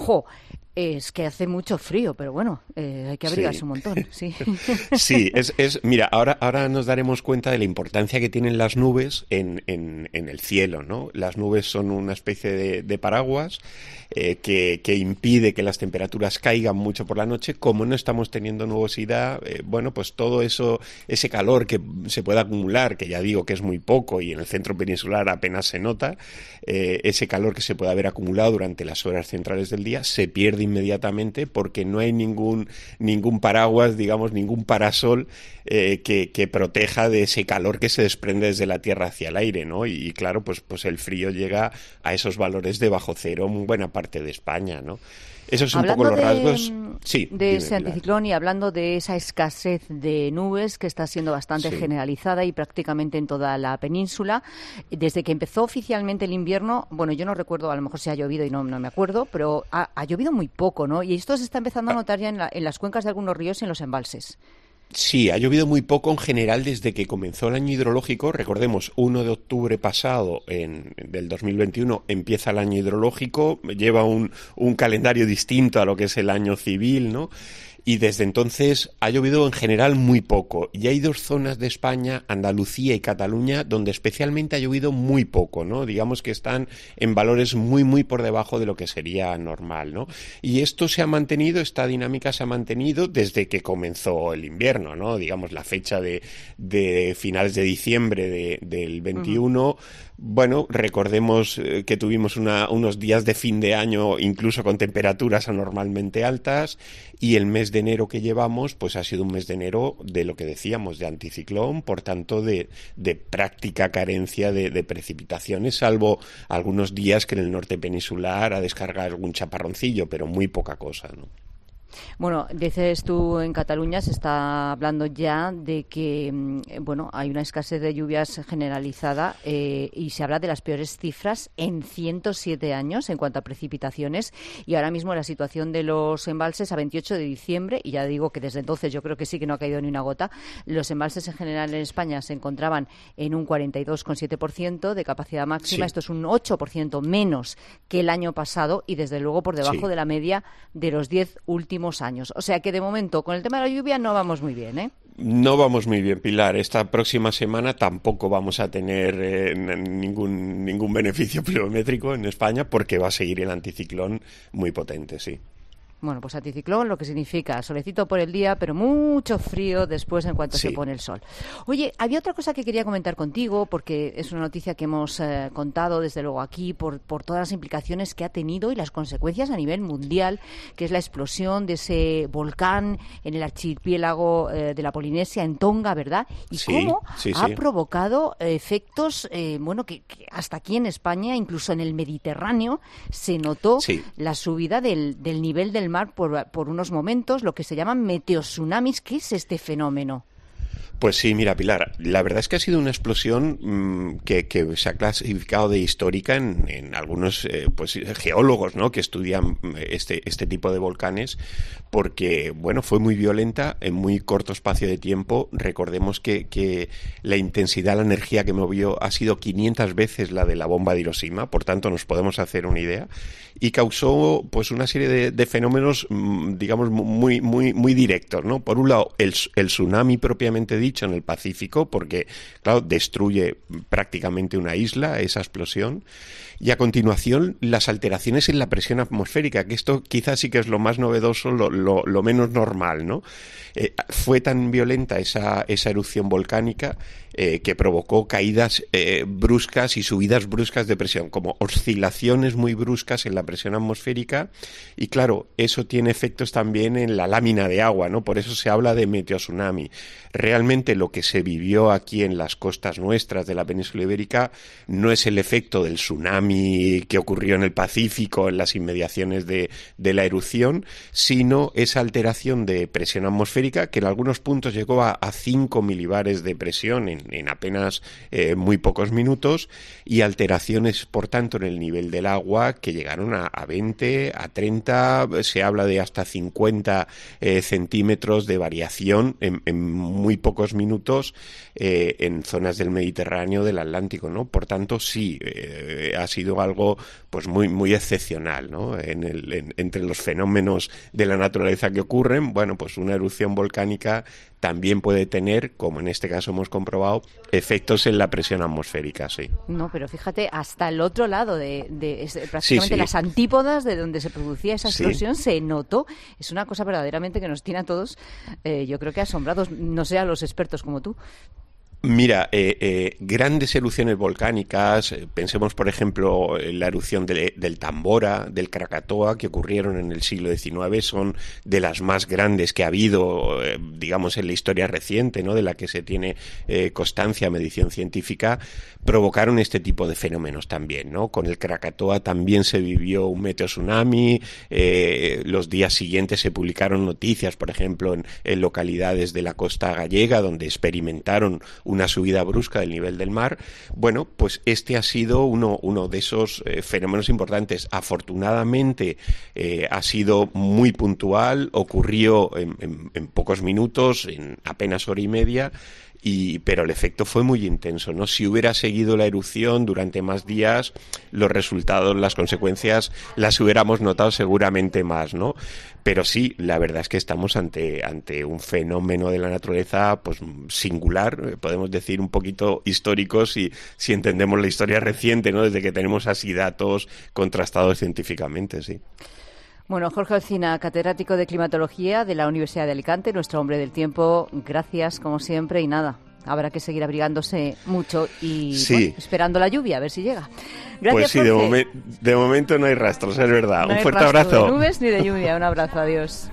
es que hace mucho frío, pero bueno, hay que abrigarse un montón, sí. Sí, mira, ahora nos daremos cuenta de la importancia que tienen las nubes en el cielo, ¿no? Las nubes son una especie de paraguas que impide que las temperaturas caigan mucho por la noche. Como no estamos teniendo nubosidad, bueno, pues todo eso, ese calor que se puede acumular, que ya digo que es muy poco y en el centro peninsular apenas se nota, ese calor que se puede haber acumulado durante las horas centrales del día se pierde inmediatamente porque no hay ningún paraguas, digamos, ningún parasol que proteja de ese calor que se desprende desde la tierra hacia el aire, ¿no? Y claro, pues el frío llega a esos valores de bajo cero en buena parte de España, ¿no? Esos son un poco los rasgos. Sí, de ese anticiclón, y hablando de esa escasez de nubes que está siendo bastante generalizada y prácticamente en toda la península. Desde que empezó oficialmente el invierno, bueno, yo no recuerdo, a lo mejor si ha llovido y no me acuerdo, pero ha llovido muy poco, ¿no? Y esto se está empezando a notar ya en las cuencas de algunos ríos y en los embalses. Sí, ha llovido muy poco en general desde que comenzó el año hidrológico. Recordemos, 1 de octubre pasado del 2021 empieza el año hidrológico, lleva un calendario distinto a lo que es el año civil, ¿no? Y desde entonces ha llovido en general muy poco. Y hay dos zonas de España, Andalucía y Cataluña, donde especialmente ha llovido muy poco, ¿no? Digamos que están en valores muy, muy por debajo de lo que sería normal, ¿no? Y esto se ha mantenido, esta dinámica se ha mantenido desde que comenzó el invierno, ¿no? Digamos, la fecha de finales de diciembre del 21... Bueno, recordemos que tuvimos unos días de fin de año incluso con temperaturas anormalmente altas, y el mes de enero que llevamos pues ha sido un mes de enero de lo que decíamos, de anticiclón, por tanto de práctica carencia de precipitaciones, salvo algunos días que en el norte peninsular ha descargado algún chaparroncillo, pero muy poca cosa, ¿no? Bueno, dices tú, en Cataluña se está hablando ya de que, bueno, hay una escasez de lluvias generalizada y se habla de las peores cifras en 107 años en cuanto a precipitaciones, y ahora mismo la situación de los embalses a 28 de diciembre, y ya digo que desde entonces yo creo que sí que no ha caído ni una gota, los embalses en general en España se encontraban en un 42,7% de capacidad máxima, esto es un 8% menos que el año pasado y desde luego por debajo de la media de los 10 últimos años. O sea que de momento con el tema de la lluvia no vamos muy bien, ¿eh? No vamos muy bien, Pilar. Esta próxima semana tampoco vamos a tener ningún beneficio pluviométrico en España porque va a seguir el anticiclón muy potente, sí. Bueno, pues anticiclón, lo que significa solecito por el día, pero mucho frío después en cuanto se pone el sol. Oye, había otra cosa que quería comentar contigo, porque es una noticia que hemos contado desde luego aquí por todas las implicaciones que ha tenido y las consecuencias a nivel mundial, que es la explosión de ese volcán en el archipiélago de la Polinesia, en Tonga, ¿verdad? Y cómo ha provocado efectos, bueno, que hasta aquí en España, incluso en el Mediterráneo, se notó la subida del nivel del mar por unos momentos, lo que se llaman meteotsunamis. ¿Qué es este fenómeno? Pues sí, mira, Pilar, la verdad es que ha sido una explosión que se ha clasificado de histórica en algunos pues geólogos, ¿no?, que estudian este tipo de volcanes, porque bueno, fue muy violenta en muy corto espacio de tiempo. Recordemos que la intensidad, la energía que movió ha sido 500 veces la de la bomba de Hiroshima, por tanto nos podemos hacer una idea, y causó pues una serie de fenómenos, digamos, muy directos, ¿no? Por un lado, el tsunami propiamente dicho en el Pacífico, porque claro, destruye prácticamente una isla esa explosión, y a continuación las alteraciones en la presión atmosférica, que esto quizás sí que es lo más novedoso, lo menos normal, ¿no? Fue tan violenta esa erupción volcánica que provocó caídas bruscas y subidas bruscas de presión, como oscilaciones muy bruscas en la presión atmosférica, y claro, eso tiene efectos también en la lámina de agua, ¿no? Por eso se habla de meteotsunami. Realmente lo que se vivió aquí en las costas nuestras de la península ibérica no es el efecto del tsunami que ocurrió en el Pacífico, en las inmediaciones de la erupción, sino esa alteración de presión atmosférica que en algunos puntos llegó a 5 milibares de presión en apenas muy pocos minutos, y alteraciones, por tanto, en el nivel del agua que llegaron a 20, a 30, se habla de hasta 50 centímetros de variación en muy pocos minutos en zonas del Mediterráneo, del Atlántico, ¿no? Por tanto, sí, ha sido algo pues muy excepcional, ¿no? Entre los fenómenos de la naturaleza que ocurren, bueno, pues una erupción volcánica también puede tener, como en este caso hemos comprobado, efectos en la presión atmosférica, sí. No, pero fíjate, hasta el otro lado de prácticamente las antípodas de donde se producía esa explosión se notó. Es una cosa verdaderamente que nos tiene a todos, yo creo que asombrados, no sé, a los expertos como tú. Mira, grandes erupciones volcánicas, pensemos por ejemplo en la erupción del Tambora, del Krakatoa, que ocurrieron en el siglo XIX, son de las más grandes que ha habido, digamos, en la historia reciente, ¿no? De la que se tiene constancia, medición científica, provocaron este tipo de fenómenos también, ¿no? Con el Krakatoa también se vivió un meteotsunami, los días siguientes se publicaron noticias, por ejemplo, en localidades de la costa gallega, donde experimentaron una subida brusca del nivel del mar. Bueno, pues este ha sido uno de esos fenómenos importantes. Afortunadamente ha sido muy puntual, ocurrió en pocos minutos, en apenas hora y media, pero el efecto fue muy intenso, ¿no? Si hubiera seguido la erupción durante más días, los resultados, las consecuencias las hubiéramos notado seguramente más, ¿no? Pero sí, la verdad es que estamos ante un fenómeno de la naturaleza pues singular, podemos decir un poquito histórico si entendemos la historia reciente, ¿no? Desde que tenemos así datos contrastados científicamente, sí. Bueno, Jorge Alsina, catedrático de climatología de la Universidad de Alicante, nuestro hombre del tiempo, gracias como siempre, y nada, habrá que seguir abrigándose mucho y bueno, esperando la lluvia, a ver si llega. Gracias, pues sí, Jorge. De momento no hay rastros, es verdad. No un fuerte rastro abrazo. De nubes ni de lluvia, un abrazo, adiós.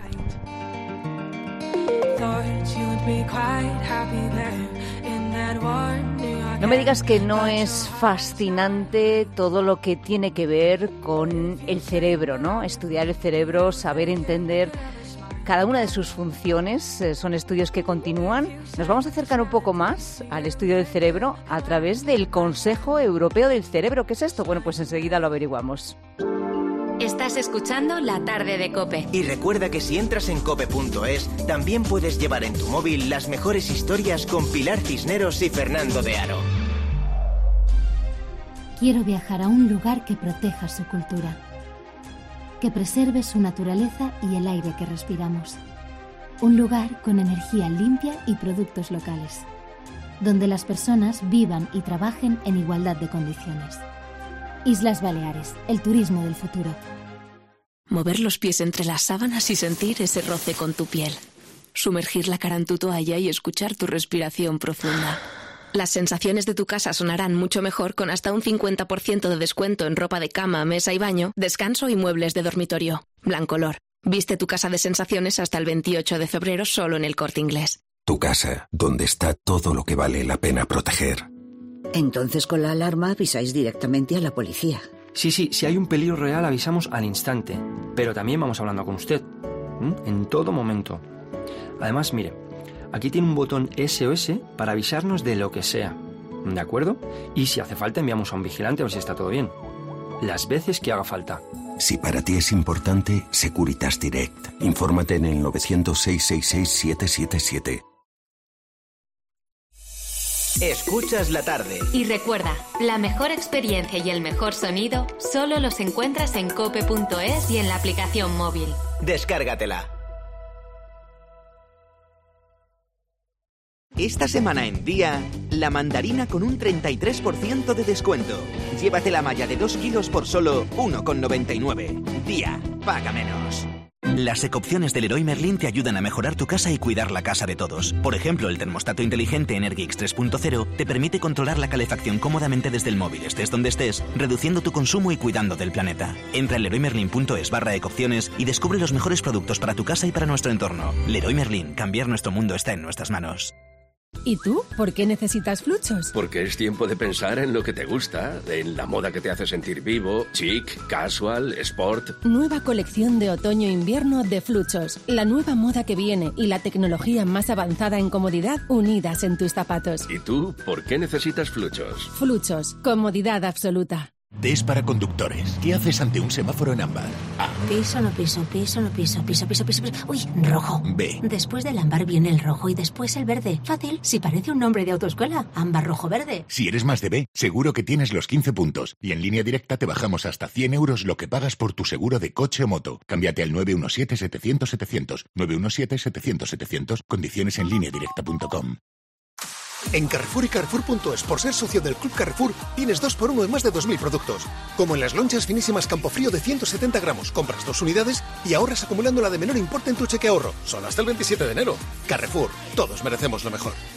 No me digas que no es fascinante todo lo que tiene que ver con el cerebro, ¿no? Estudiar el cerebro, saber entender cada una de sus funciones, son estudios que continúan. Nos vamos a acercar un poco más al estudio del cerebro a través del Consejo Europeo del Cerebro. ¿Qué es esto? Bueno, pues enseguida lo averiguamos. Estás escuchando La Tarde de COPE. Y recuerda que si entras en cope.es, también puedes llevar en tu móvil las mejores historias con Pilar Cisneros y Fernando de Aro. Quiero viajar a un lugar que proteja su cultura, que preserve su naturaleza y el aire que respiramos. Un lugar con energía limpia y productos locales, donde las personas vivan y trabajen en igualdad de condiciones. Islas Baleares, el turismo del futuro. Mover los pies entre las sábanas y sentir ese roce con tu piel. Sumergir la cara en tu toalla y escuchar tu respiración profunda. Las sensaciones de tu casa sonarán mucho mejor con hasta un 50% de descuento en ropa de cama, mesa y baño, descanso y muebles de dormitorio. Blancolor. Viste tu casa de sensaciones hasta el 28 de febrero solo en El Corte Inglés. Tu casa, donde está todo lo que vale la pena proteger. Entonces con la alarma avisáis directamente a la policía. Sí, si hay un peligro real avisamos al instante, pero también vamos hablando con usted, en todo momento. Además, mire, aquí tiene un botón SOS para avisarnos de lo que sea, ¿de acuerdo? Y si hace falta enviamos a un vigilante a ver si está todo bien. Las veces que haga falta. Si para ti es importante, Securitas Direct. Infórmate en el 900-666-777. Escuchas la tarde. Y recuerda, la mejor experiencia y el mejor sonido solo los encuentras en cope.es y en la aplicación móvil. Descárgatela. Esta semana en Día, la mandarina con un 33% de descuento. Llévate la malla de 2 kilos por solo 1,99. Día, paga menos. Las ecopciones del Leroy Merlin te ayudan a mejorar tu casa y cuidar la casa de todos. Por ejemplo, el termostato inteligente Energix 3.0 te permite controlar la calefacción cómodamente desde el móvil, estés donde estés, reduciendo tu consumo y cuidando del planeta. Entra en leroymerlin.es/ecopciones y descubre los mejores productos para tu casa y para nuestro entorno. Leroy Merlin, cambiar nuestro mundo está en nuestras manos. ¿Y tú? ¿Por qué necesitas Fluchos? Porque es tiempo de pensar en lo que te gusta, en la moda que te hace sentir vivo, chic, casual, sport. Nueva colección de otoño-invierno de Fluchos. La nueva moda que viene y la tecnología más avanzada en comodidad unidas en tus zapatos. ¿Y tú? ¿Por qué necesitas Fluchos? Fluchos. Comodidad absoluta. D es para conductores. ¿Qué haces ante un semáforo en ámbar? A. Piso, no piso, piso, no piso, piso, piso, piso, piso. Uy, rojo. B. Después del ámbar viene el rojo y después el verde. Fácil, si parece un nombre de autoescuela. Ámbar, rojo, verde. Si eres más de B, seguro que tienes los 15 puntos. Y en Línea Directa te bajamos hasta 100 euros lo que pagas por tu seguro de coche o moto. Cámbiate al 917-700-700. 917-700-700. Condiciones en lineadirecta.com. En Carrefour y Carrefour.es, por ser socio del Club Carrefour, tienes 2x1 en más de 2.000 productos. Como en las lonchas finísimas Campofrío de 170 gramos. Compras 2 unidades y ahorras acumulando la de menor importe en tu cheque ahorro. Solo hasta el 27 de enero. Carrefour, todos merecemos lo mejor.